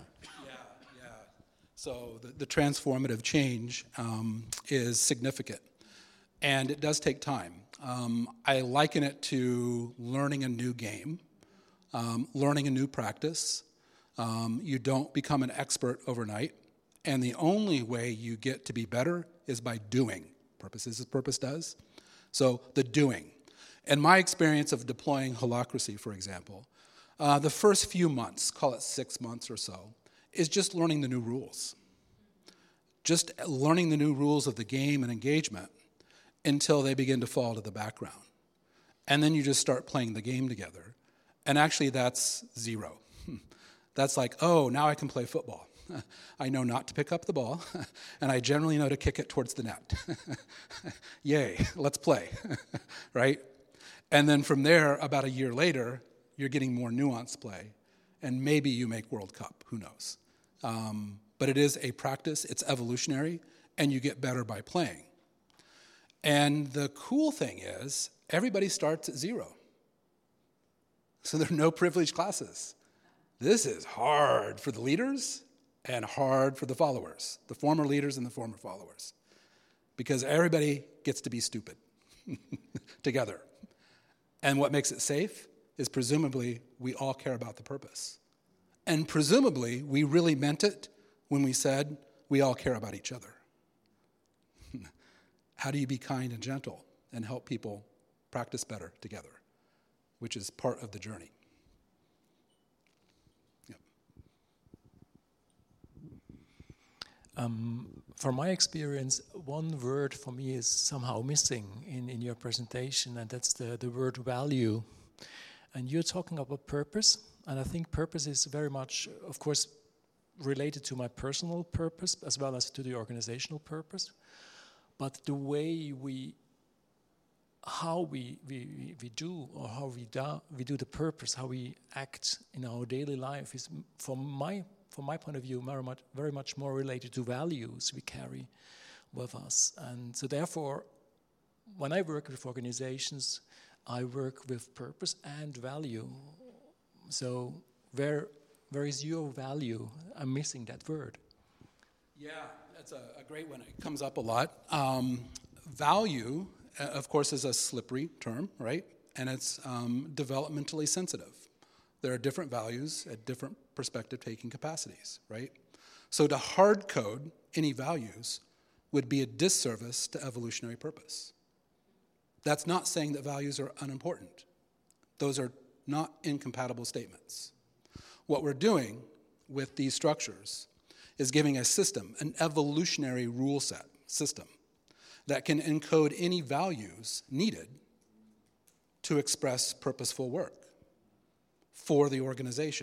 Speaker 1: So the transformative change is significant, and it does take time. I liken it to learning a new game, learning a new practice. You don't become an expert overnight, and the only way you get to be better is by doing. Purpose is as purpose does. So the doing. In my experience of deploying Holacracy, for example, the first few months, call it 6 months or so, is just learning the new rules. Just learning the new rules of the game and engagement until they begin to fall to the background. And then you just start playing the game together. And actually that's zero. That's like, oh, now I can play football. I know not to pick up the ball, and I generally know to kick it towards the net. Yay, let's play, right? And then from there, about a year later, you're getting more nuanced play, and maybe you make World Cup, who knows? But it is a practice, it's evolutionary, and you get better by playing. And the cool thing is, everybody starts at zero. So there are no privileged classes. This is hard for the leaders and hard for the followers, the former leaders and the former followers, because everybody gets to be stupid together. And what makes it safe is presumably we all care about the purpose. And presumably we really meant it when we said we all care about each other. How do you be kind and gentle and help people practice better together, which is part of the journey.
Speaker 8: From my experience, one word for me is somehow missing in your presentation, and that's the word value. And you're talking about purpose, and I think purpose is very much, of course, related to my personal purpose as well as to the organizational purpose. But the way how we do, or how we do the purpose, how we act in our daily life is, from my point of view, very much more related to values we carry with us. And so therefore, when I work with organizations, I work with purpose and value. So where is your value? I'm missing that word.
Speaker 1: Yeah, that's a great one. It comes up a lot. Value, of course, is a slippery term, right? And it's developmentally sensitive. There are different values at different perspective-taking capacities, right? So to hard code any values would be a disservice to evolutionary purpose. That's not saying that values are unimportant. Those are not incompatible statements. What we're doing with these structures is giving a system, an evolutionary rule set system, that can encode any values needed to express purposeful work for the organization.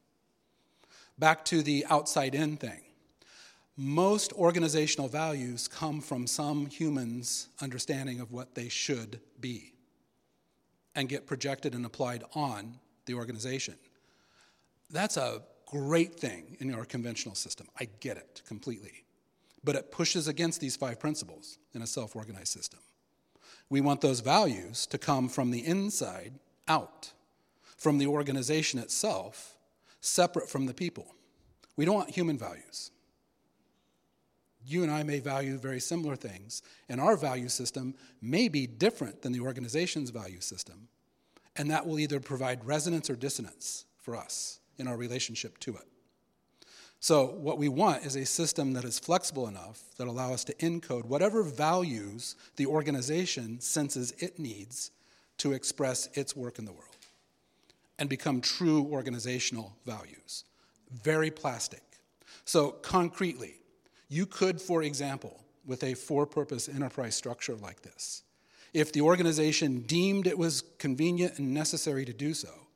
Speaker 1: Back to the outside-in thing. Most organizational values come from some human's understanding of what they should be and get projected and applied on the organization. That's a great thing in our conventional system. I get it completely. But it pushes against these 5 principles in a self-organized system. We want those values to come from the inside out, from the organization itself, separate from the people. We don't want human values. You and I may value very similar things, and our value system may be different than the organization's value system, and that will either provide resonance or dissonance for us in our relationship to it. So what we want is a system that is flexible enough that allows us to encode whatever values the organization senses it needs to express its work in the world and become true organizational values. Very plastic. So concretely, you could, for example, with a for-purpose enterprise structure like this, if the organization deemed it was convenient and necessary to do so,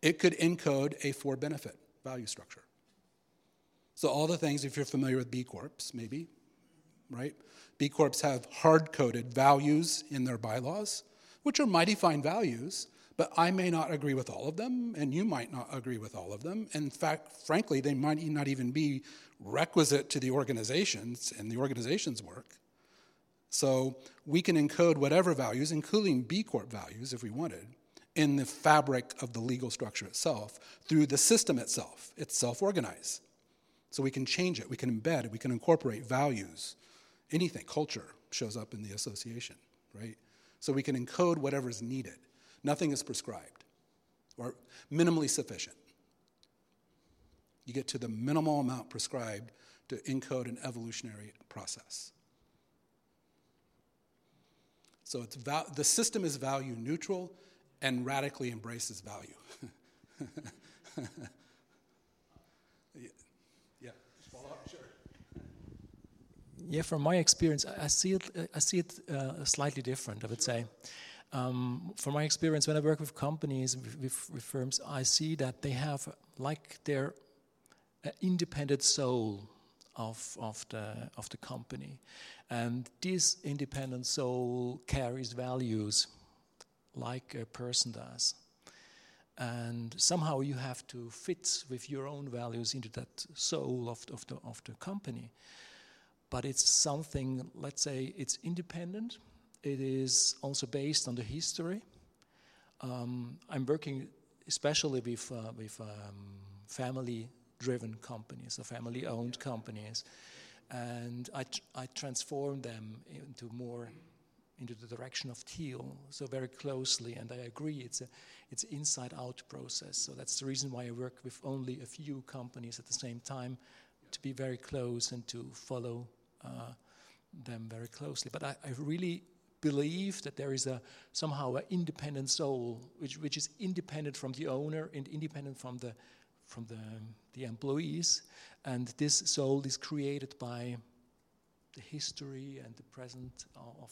Speaker 1: It could encode a for-benefit value structure. So all the things, if you're familiar with B Corps, maybe, right? B Corps have hard-coded values in their bylaws, which are mighty fine values, but I may not agree with all of them, and you might not agree with all of them. In fact, frankly, they might not even be requisite to the organizations and the organization's work. So we can encode whatever values, including B Corp values, if we wanted, in the fabric of the legal structure itself, through the system itself. It's self-organized. So we can change it, we can embed it, we can incorporate values. Anything, culture shows up in the association, right? So we can encode whatever's needed. Nothing is prescribed or minimally sufficient. You get to the minimal amount prescribed to encode an evolutionary process. So the system is value neutral and radically embraces value. Yeah, follow up, sure.
Speaker 8: Yeah, from my experience, I see it slightly different, I would say. From my experience, when I work with companies, with firms, I see that they have like their independent soul of the company, and this independent soul carries values like a person does, and somehow you have to fit with your own values into that soul of the company. But it's something, let's say, it's independent. It is also based on the history. I'm working especially with family-driven companies, or family-owned companies, and I transform them into the direction of teal, so very closely. And I agree, it's an inside-out process. So that's the reason why I work with only a few companies at the same time, to be very close and to follow them very closely. But I really believe that there is somehow an independent soul, which is independent from the owner and independent from the employees, and this soul is created by the history and the present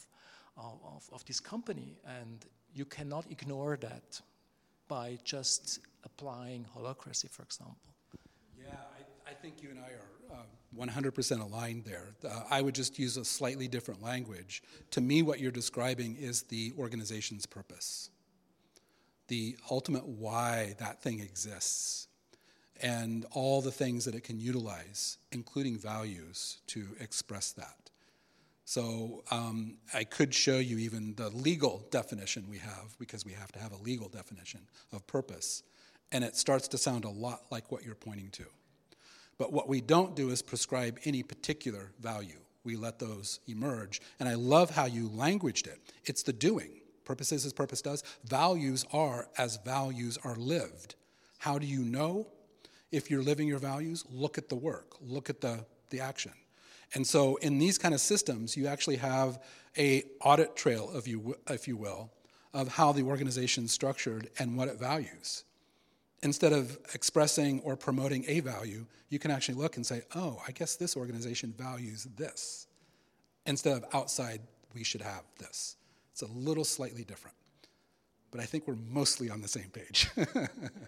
Speaker 8: of this company, and you cannot ignore that by just applying holacracy, for example.
Speaker 1: Yeah, I think you and I are 100% aligned there. I would just use a slightly different language. To me, what you're describing is the organization's purpose, the ultimate why that thing exists, and all the things that it can utilize, including values, to express that. So I could show you even the legal definition we have, because we have to have a legal definition of purpose, and it starts to sound a lot like what you're pointing to. But what we don't do is prescribe any particular value. We let those emerge. And I love how you languaged it. It's the doing. Purpose is as purpose does. Values are as values are lived. How do you know if you're living your values? Look at the work. Look at the action. And so in these kind of systems, you actually have an audit trail, if you will, of how the organization's structured and what it values. Instead of expressing or promoting a value, you can actually look and say, oh, I guess this organization values this. Instead of outside, we should have this. It's a little slightly different. But I think we're mostly on the same page.
Speaker 8: Make sure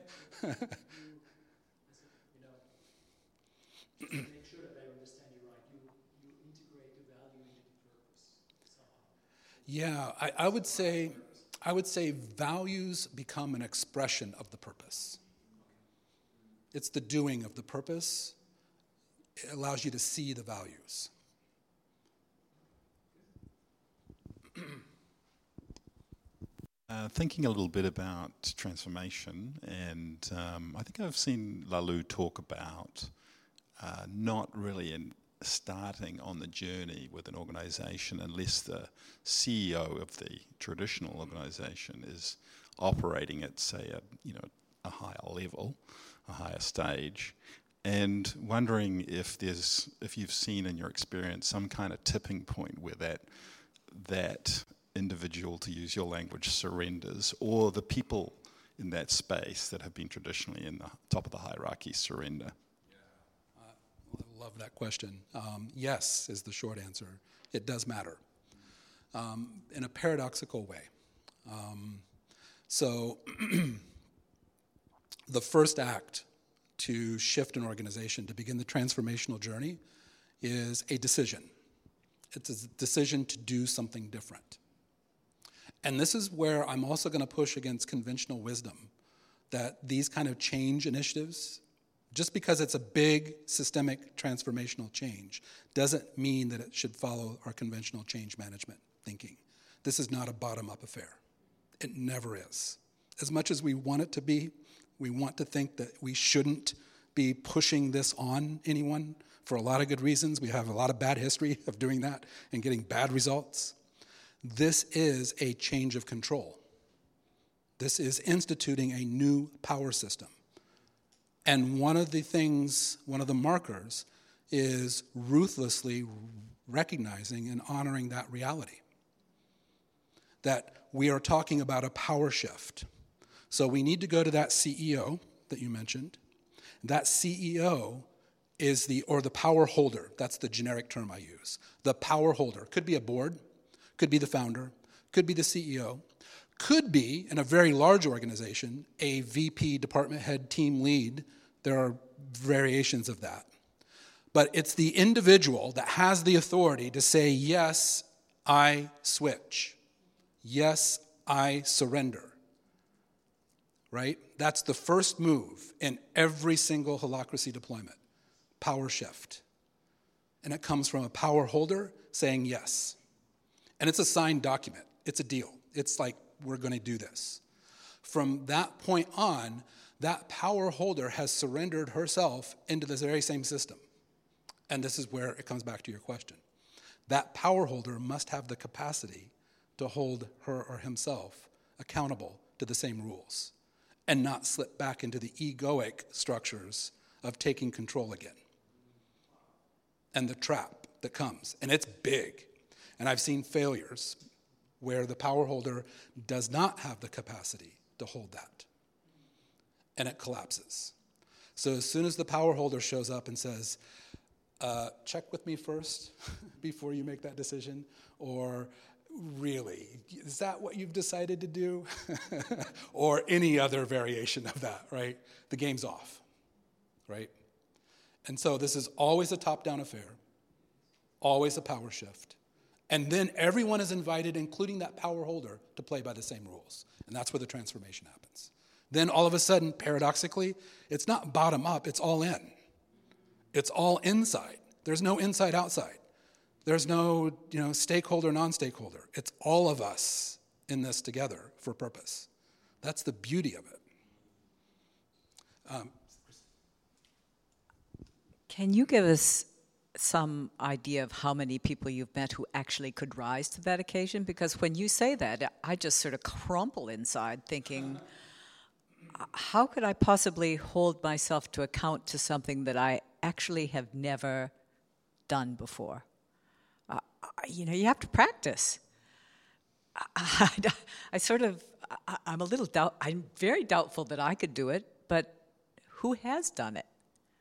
Speaker 8: that I understand you right. You integrate the value into the purpose somehow.
Speaker 1: Yeah, I would say values become an expression of the purpose. It's the doing of the purpose. It allows you to see the values.
Speaker 5: Thinking a little bit about transformation, and I think I've seen Lalou talk about not really starting on the journey with an organization unless the CEO of the traditional organization is operating at, say, a higher level, a higher stage, and wondering if you've seen in your experience some kind of tipping point where that individual, to use your language, surrenders, or the people in that space that have been traditionally in the top of the hierarchy surrender.
Speaker 1: I love that question. Yes is the short answer. It does matter in a paradoxical way. So the first act to shift an organization, to begin the transformational journey, is a decision. It's a decision to do something different. And this is where I'm also going to push against conventional wisdom, that these kind of change initiatives, just because it's a big systemic transformational change, doesn't mean that it should follow our conventional change management thinking. This is not a bottom-up affair. It never is. As much as we want it to be, we want to think that we shouldn't be pushing this on anyone for a lot of good reasons. We have a lot of bad history of doing that and getting bad results. This is a change of control. This is instituting a new power system. And one of the markers is ruthlessly recognizing and honoring that reality. That we are talking about a power shift. So we need to go to that CEO that you mentioned. That CEO is the power holder. That's the generic term I use. The power holder. Could be a board, could be the founder, could be the CEO, could be, in a very large organization, a VP, department head, team lead. There are variations of that. But it's the individual that has the authority to say, yes, I switch. Yes, I surrender. Right? That's the first move in every single holacracy deployment. Power shift. And it comes from a power holder saying yes. And it's a signed document. It's a deal. It's like, we're going to do this. From that point on, that power holder has surrendered herself into this very same system. And this is where it comes back to your question. That power holder must have the capacity to hold her or himself accountable to the same rules and not slip back into the egoic structures of taking control again. And the trap that comes. And it's big. And I've seen failures where the power holder does not have the capacity to hold that. And it collapses. So as soon as the power holder shows up and says, check with me first before you make that decision, or really, is that what you've decided to do? Or any other variation of that, right? The game's off, right? And so this is always a top-down affair, always a power shift. And then everyone is invited, including that power holder, to play by the same rules. And that's where the transformation happens. Then all of a sudden, paradoxically, it's not bottom up, it's all in. It's all inside. There's no inside outside. There's no, stakeholder, non-stakeholder. It's all of us in this together for purpose. That's the beauty of it.
Speaker 9: Can you give us some idea of how many people you've met who actually could rise to that occasion? Because when you say that, I just sort of crumple inside thinking, how could I possibly hold myself to account to something that I actually have never done before? You have to practice. I'm very doubtful that I could do it, but who has done it?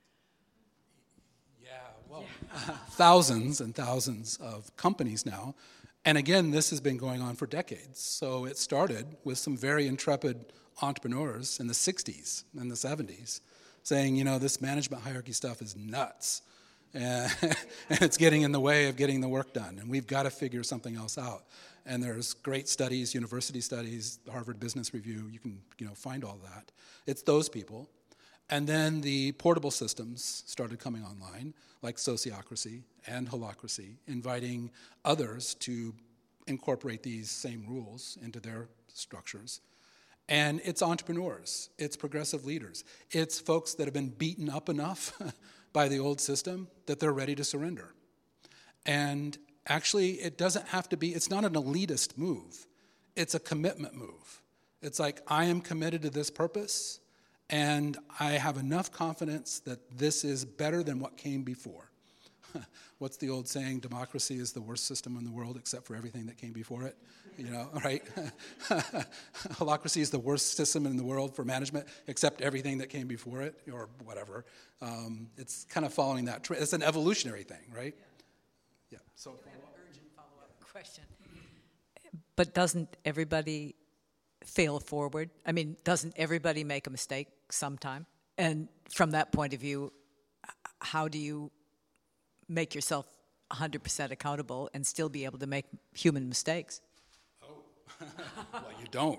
Speaker 1: Thousands and thousands of companies now. And again, this has been going on for decades. So it started with some very intrepid entrepreneurs in the 60s and the 70s saying, this management hierarchy stuff is nuts. And it's getting in the way of getting the work done. And we've got to figure something else out. And there's great studies, university studies, Harvard Business Review. You can find all that. It's those people. And then the portable systems started coming online, like Sociocracy and Holacracy, inviting others to incorporate these same rules into their structures. And it's entrepreneurs, it's progressive leaders, it's folks that have been beaten up enough by the old system that they're ready to surrender. And actually, it doesn't have to be, it's not an elitist move, it's a commitment move. It's like, I am committed to this purpose, and I have enough confidence that this is better than what came before. What's the old saying? Democracy is the worst system in the world except for everything that came before it. Right? Holacracy is the worst system in the world for management except everything that came before it, or whatever. It's kind of following that trend. It's an evolutionary thing, right? Yeah. So
Speaker 9: Urgent follow-up question. But doesn't everybody fail forward? I mean, doesn't everybody make a mistake sometime? And from that point of view, how do you make yourself 100% accountable and still be able to make human mistakes?
Speaker 1: Well, you don't.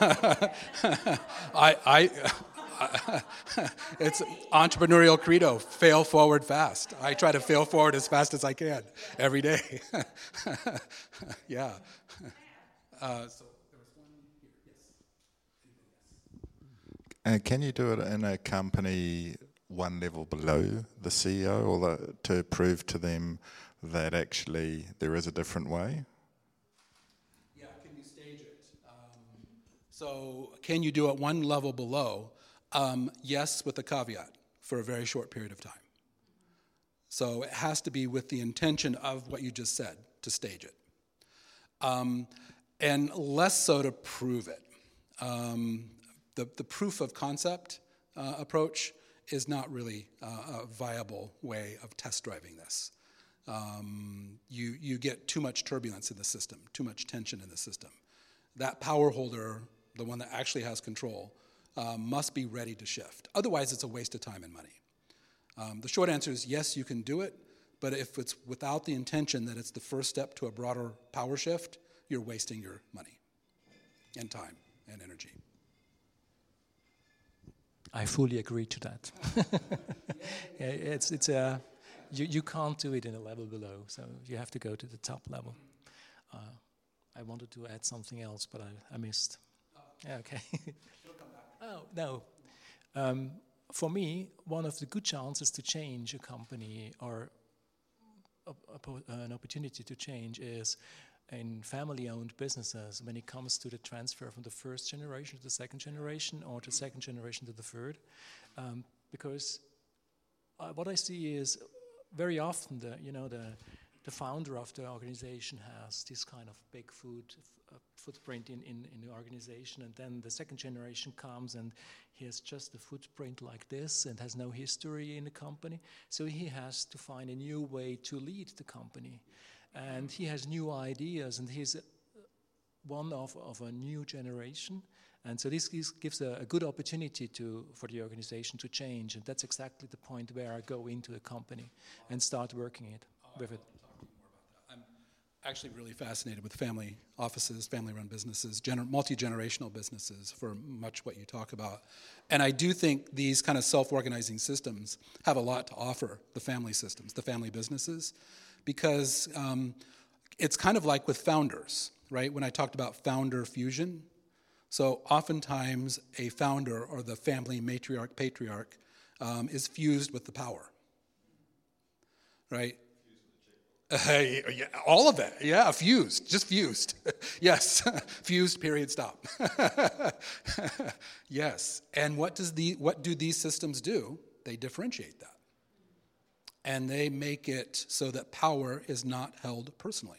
Speaker 1: It's entrepreneurial credo, fail forward fast. I try to fail forward as fast as I can every day. Yeah. So there was one here. Yes.
Speaker 10: Can you do it in a company one level below the CEO, or to prove to them that actually there is a different way?
Speaker 1: Yeah, can you stage it? So can you do it one level below? Yes, with a caveat, for a very short period of time. So it has to be with the intention of what you just said, to stage it. And less so to prove it. The proof of concept approach is not really a viable way of test driving this. You get too much turbulence in the system, too much tension in the system. That power holder, the one that actually has control, must be ready to shift. Otherwise, it's a waste of time and money. The short answer is yes, you can do it, but if it's without the intention that it's the first step to a broader power shift, you're wasting your money and time and energy.
Speaker 8: I fully agree to that. You can't do it in a level below, so you have to go to the top level. I wanted to add something else, but I missed. Yeah, okay. Oh, no. For me, one of the good chances to change a company or an opportunity to change is in family-owned businesses when it comes to the transfer from the first generation to the second generation or the second generation to the third. Because what I see is very often the founder of the organization has this kind of big footprint in the organization, and then the second generation comes and he has just a footprint like this and has no history in the company. So he has to find a new way to lead the company. And he has new ideas, and he's one of a new generation. And so this gives a good opportunity for the organization to change, and that's exactly the point where I go into the company and start working with it.
Speaker 1: I'm actually really fascinated with family offices, family-run businesses, multi-generational businesses for much what you talk about. And I do think these kind of self-organizing systems have a lot to offer the family systems, the family businesses, because it's kind of like with founders, right? When I talked about founder fusion. So oftentimes a founder or the family matriarch, patriarch is fused with the power, right? Yeah, all of it, yeah, fused, just fused. Yes, fused, period, stop. Yes, and what do these systems do? They differentiate that. And they make it so that power is not held personally.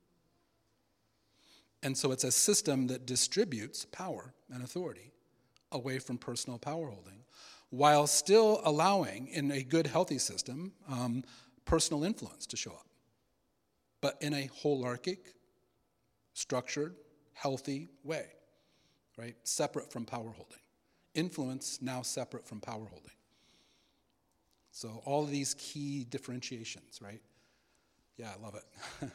Speaker 1: And so it's a system that distributes power and authority away from personal power holding, while still allowing, in a good, healthy system, personal influence to show up. But in a holarchic, structured, healthy way, right? Separate from power holding. Influence now separate from power holding. So all of these key differentiations, right? Yeah, I love it.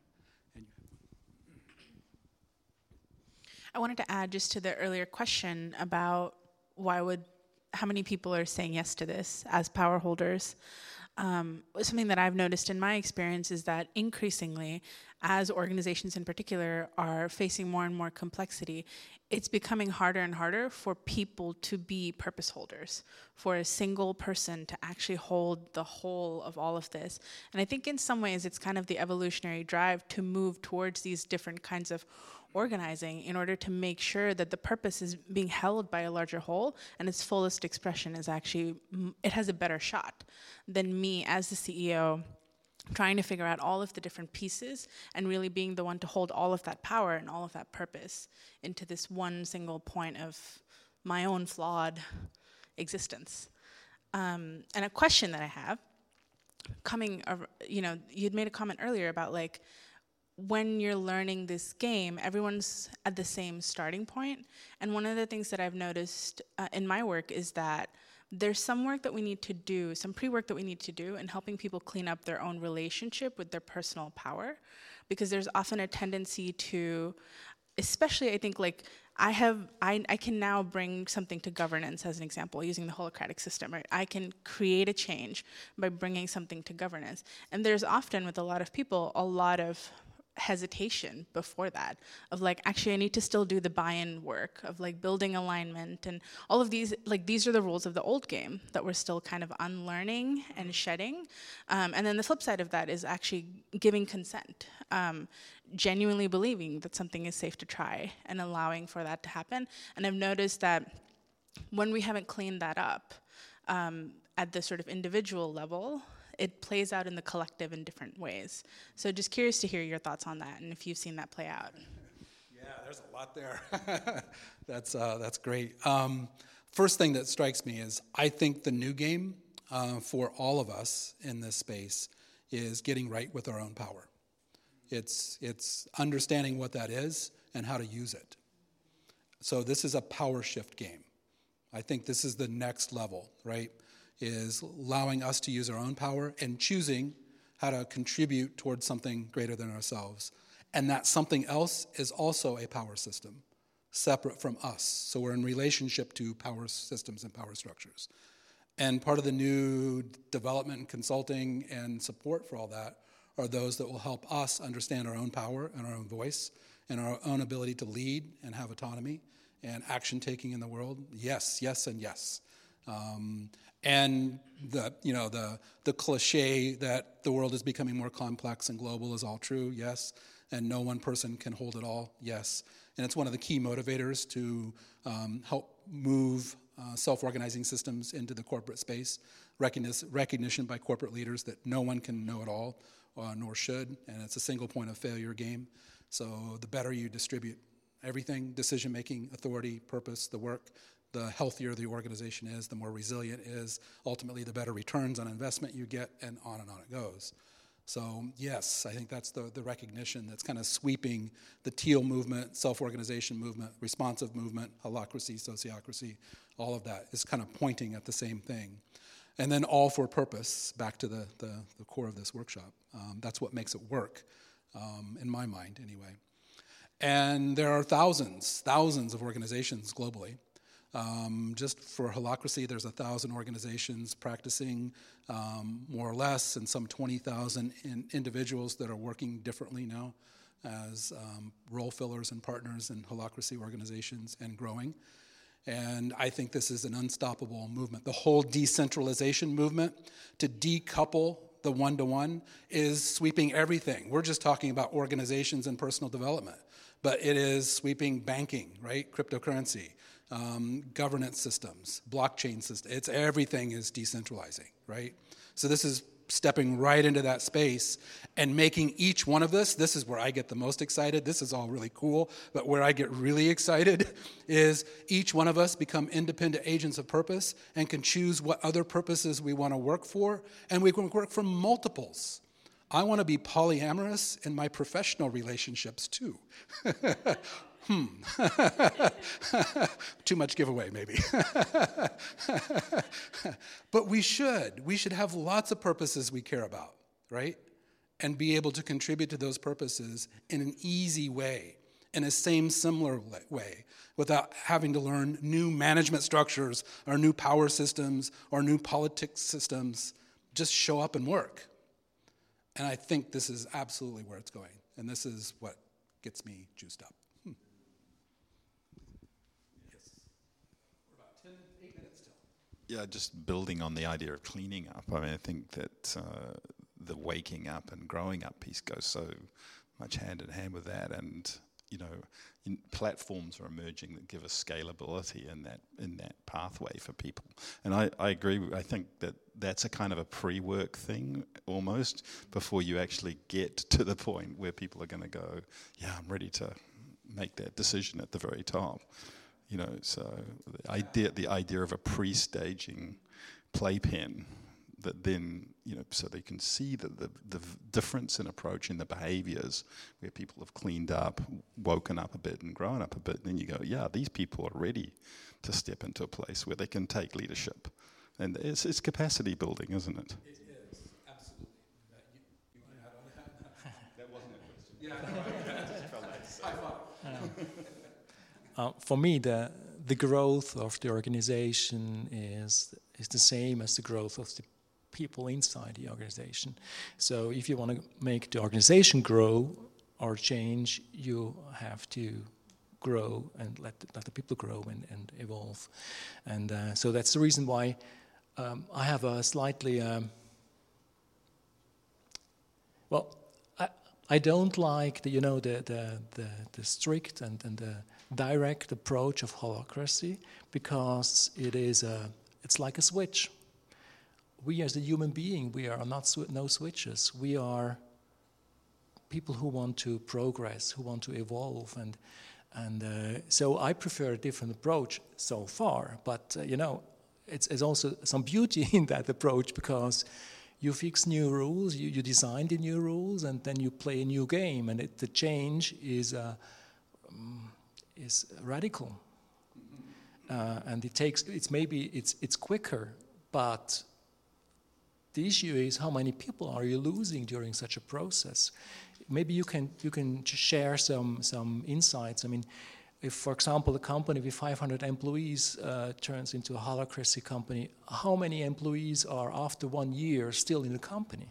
Speaker 6: I wanted to add just to the earlier question about how many people are saying yes to this as power holders. Something that I've noticed in my experience is that increasingly, as organizations in particular are facing more and more complexity, it's becoming harder and harder for people to be purpose holders, for a single person to actually hold the whole of all of this. And I think in some ways it's kind of the evolutionary drive to move towards these different kinds of organizing in order to make sure that the purpose is being held by a larger whole and its fullest expression is actually, it has a better shot than me as the CEO trying to figure out all of the different pieces and really being the one to hold all of that power and all of that purpose into this one single point of my own flawed existence. And a question that I have, you'd made a comment earlier about when you're learning this game, everyone's at the same starting point. And one of the things that I've noticed in my work is that there's some work that we need to do, some pre-work that we need to do in helping people clean up their own relationship with their personal power. Because there's often a tendency to, especially I think like I can now bring something to governance as an example, using the holacratic system, right? I can create a change by bringing something to governance. And there's often with a lot of people, a lot of hesitation before that of like, actually I need to still do the buy-in work of like building alignment and all of these, like these are the rules of the old game that we're still kind of unlearning and shedding. And then the flip side of that is actually giving consent, genuinely believing that something is safe to try and allowing for that to happen. And I've noticed that when we haven't cleaned that up at the sort of individual level, it plays out in the collective in different ways. So just curious to hear your thoughts on that and if you've seen that play out.
Speaker 1: Yeah, there's a lot there. That's great. First thing that strikes me is I think the new game for all of us in this space is getting right with our own power. It's understanding what that is and how to use it. So this is a power shift game. I think this is the next level, right? Is allowing us to use our own power and choosing how to contribute towards something greater than ourselves. And that something else is also a power system, separate from us. So we're in relationship to power systems and power structures. And part of the new development and consulting and support for all that are those that will help us understand our own power and our own voice and our own ability to lead and have autonomy and action taking in the world. Yes, yes, and yes. And the cliche that the world is becoming more complex and global is all true, yes. And no one person can hold it all, yes. And it's one of the key motivators to help move self-organizing systems into the corporate space, recognition by corporate leaders that no one can know it all, nor should, and it's a single point of failure game. So the better you distribute everything, decision-making, authority, purpose, the work, the healthier the organization is, the more resilient it is, ultimately the better returns on investment you get, and on it goes. So yes, I think that's the recognition that's kind of sweeping the teal movement, self-organization movement, responsive movement, holacracy, sociocracy, all of that is kind of pointing at the same thing. And then all for purpose, back to the core of this workshop. That's what makes it work, in my mind anyway. And there are thousands of organizations globally. Just for holacracy, there's 1,000 organizations practicing more or less, and some 20,000 individuals that are working differently now as role fillers and partners in holacracy organizations and growing. And I think this is an unstoppable movement. The whole decentralization movement to decouple the one-to-one is sweeping everything. We're just talking about organizations and personal development, but it is sweeping banking, right? Cryptocurrency. Governance systems, blockchain systems, it's everything is decentralizing, right? So this is stepping right into that space and making each one of us, this is where I get the most excited, this is all really cool, but where I get really excited is each one of us become independent agents of purpose and can choose what other purposes we want to work for, and we can work for multiples. I want to be polyamorous in my professional relationships too. Too much giveaway, maybe. But we should have lots of purposes we care about, right? And be able to contribute to those purposes in an easy way, in a similar way, without having to learn new management structures or new power systems or new politics systems. Just show up and work. And I think this is absolutely where it's going. And this is what gets me juiced up.
Speaker 5: Yeah, just building on the idea of cleaning up. I mean, I think that the waking up and growing up piece goes so much hand in hand with that. And, you know, platforms are emerging that give us scalability in that pathway for people. And I agree. I think that that's a kind of a pre-work thing almost before you actually get to the point where people are going to go, yeah, I'm ready to make that decision at the very top. You know, so the idea of a pre-staging playpen that then, so they can see that the difference in approach in the behaviors where people have cleaned up, woken up a bit and grown up a bit, then you go, yeah, these people are ready to step into a place where they can take leadership. And it's capacity building, isn't it?
Speaker 1: It is, absolutely. You want to add on that? That wasn't a question. Yeah,
Speaker 8: For me, the growth of the organization is the same as the growth of the people inside the organization. So if you want to make the organization grow or change, you have to grow and let the people grow and evolve. And so that's the reason why I have a slightly... I don't like the strict and the direct approach of holacracy, because it's like a switch. We as a human being, we are not no switches. We are people who want to progress, who want to evolve, and so I prefer a different approach so far. But it's also some beauty in that approach, because you fix new rules, you design the new rules, and then you play a new game, and the change is radical, and it's quicker, but the issue is how many people are you losing during such a process. Maybe you can share some insights. I mean, if, for example, a company with 500 employees turns into a holacracy company, how many employees are after 1 year still in the company?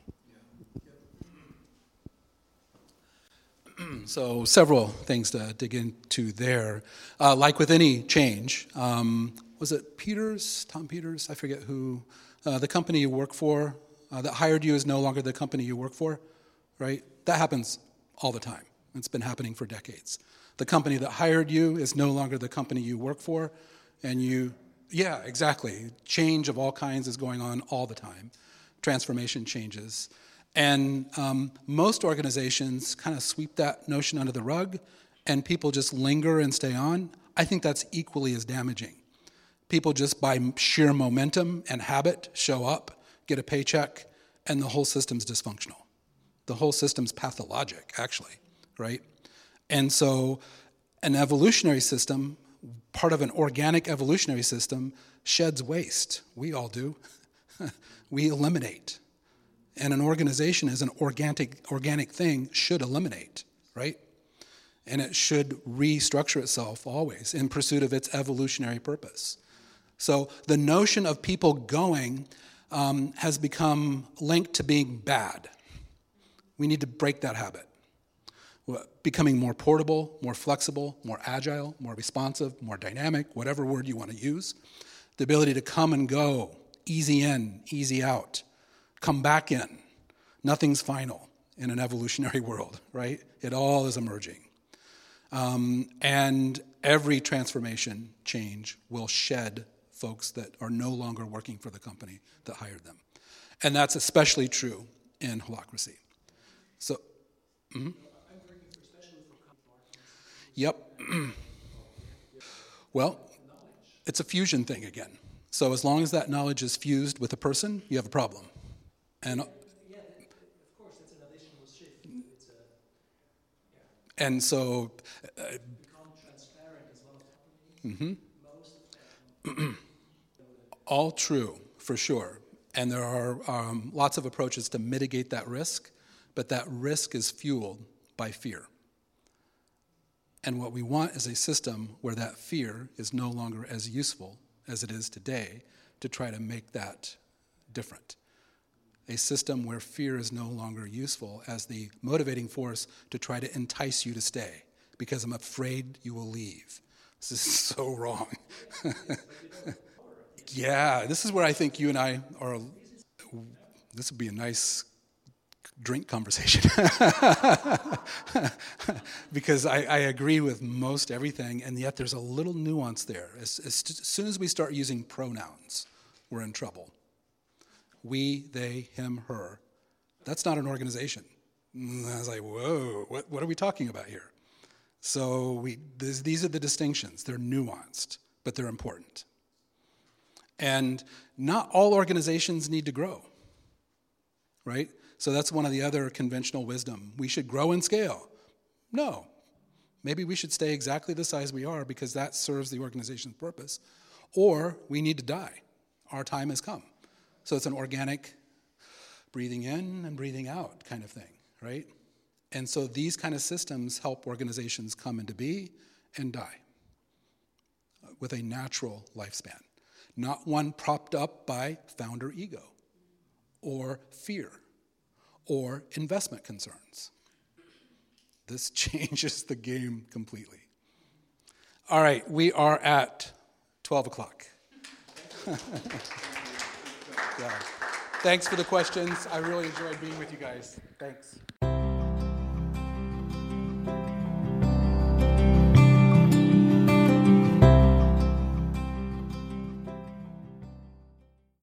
Speaker 1: So several things to dig into there. Like with any change, was it Tom Peters? I forget who. The company you work for that hired you is no longer the company you work for, right? That happens all the time. It's been happening for decades. The company that hired you is no longer the company you work for, and yeah, exactly. Change of all kinds is going on all the time. Transformation changes. And most organizations kind of sweep that notion under the rug, and people just linger and stay on. I think that's equally as damaging. People just by sheer momentum and habit show up, get a paycheck, and the whole system's dysfunctional. The whole system's pathologic, actually, right? And so an evolutionary system, part of an organic evolutionary system, sheds waste. We all do. We eliminate. And an organization as an organic thing should eliminate, right? And it should restructure itself always in pursuit of its evolutionary purpose. So the notion of people going has become linked to being bad. We need to break that habit. Becoming more portable, more flexible, more agile, more responsive, more dynamic, whatever word you want to use. The ability to come and go, easy in, easy out, come back in. Nothing's final in an evolutionary world, right? It all is emerging. And every transformation change will shed folks that are no longer working for the company that hired them. And that's especially true in holacracy. So, Yep. Well, it's a fusion thing again. So as long as that knowledge is fused with a person, you have a problem. And
Speaker 8: of course, it's an additional shift.
Speaker 1: And so
Speaker 8: become transparent as well.
Speaker 1: All true, for sure. And there are lots of approaches to mitigate that risk, but that risk is fueled by fear. And what we want is a system where that fear is no longer as useful as it is today to try to make that different. A system where fear is no longer useful as the motivating force to try to entice you to stay, because I'm afraid you will leave. This is so wrong. Yeah, this is where I think you and I are. This would be a nice drink conversation. Because I agree with most everything, and yet there's a little nuance there. As soon as we start using pronouns, we're in trouble. We, they, him, her. That's not an organization. And I was like, whoa, what are we talking about here? So these are the distinctions. They're nuanced, but they're important. And not all organizations need to grow. right? So that's one of the other conventional wisdom. We should grow and scale. No. Maybe we should stay exactly the size we are because that serves the organization's purpose. Or we need to die. Our time has come. So it's an organic breathing in and breathing out kind of thing, right? And so these kind of systems help organizations come into be and die with a natural lifespan, not one propped up by founder ego or fear or investment concerns. This changes the game completely. All right, we are at 12 o'clock. Yeah. Thanks for the questions. I really enjoyed being with you guys. Thanks.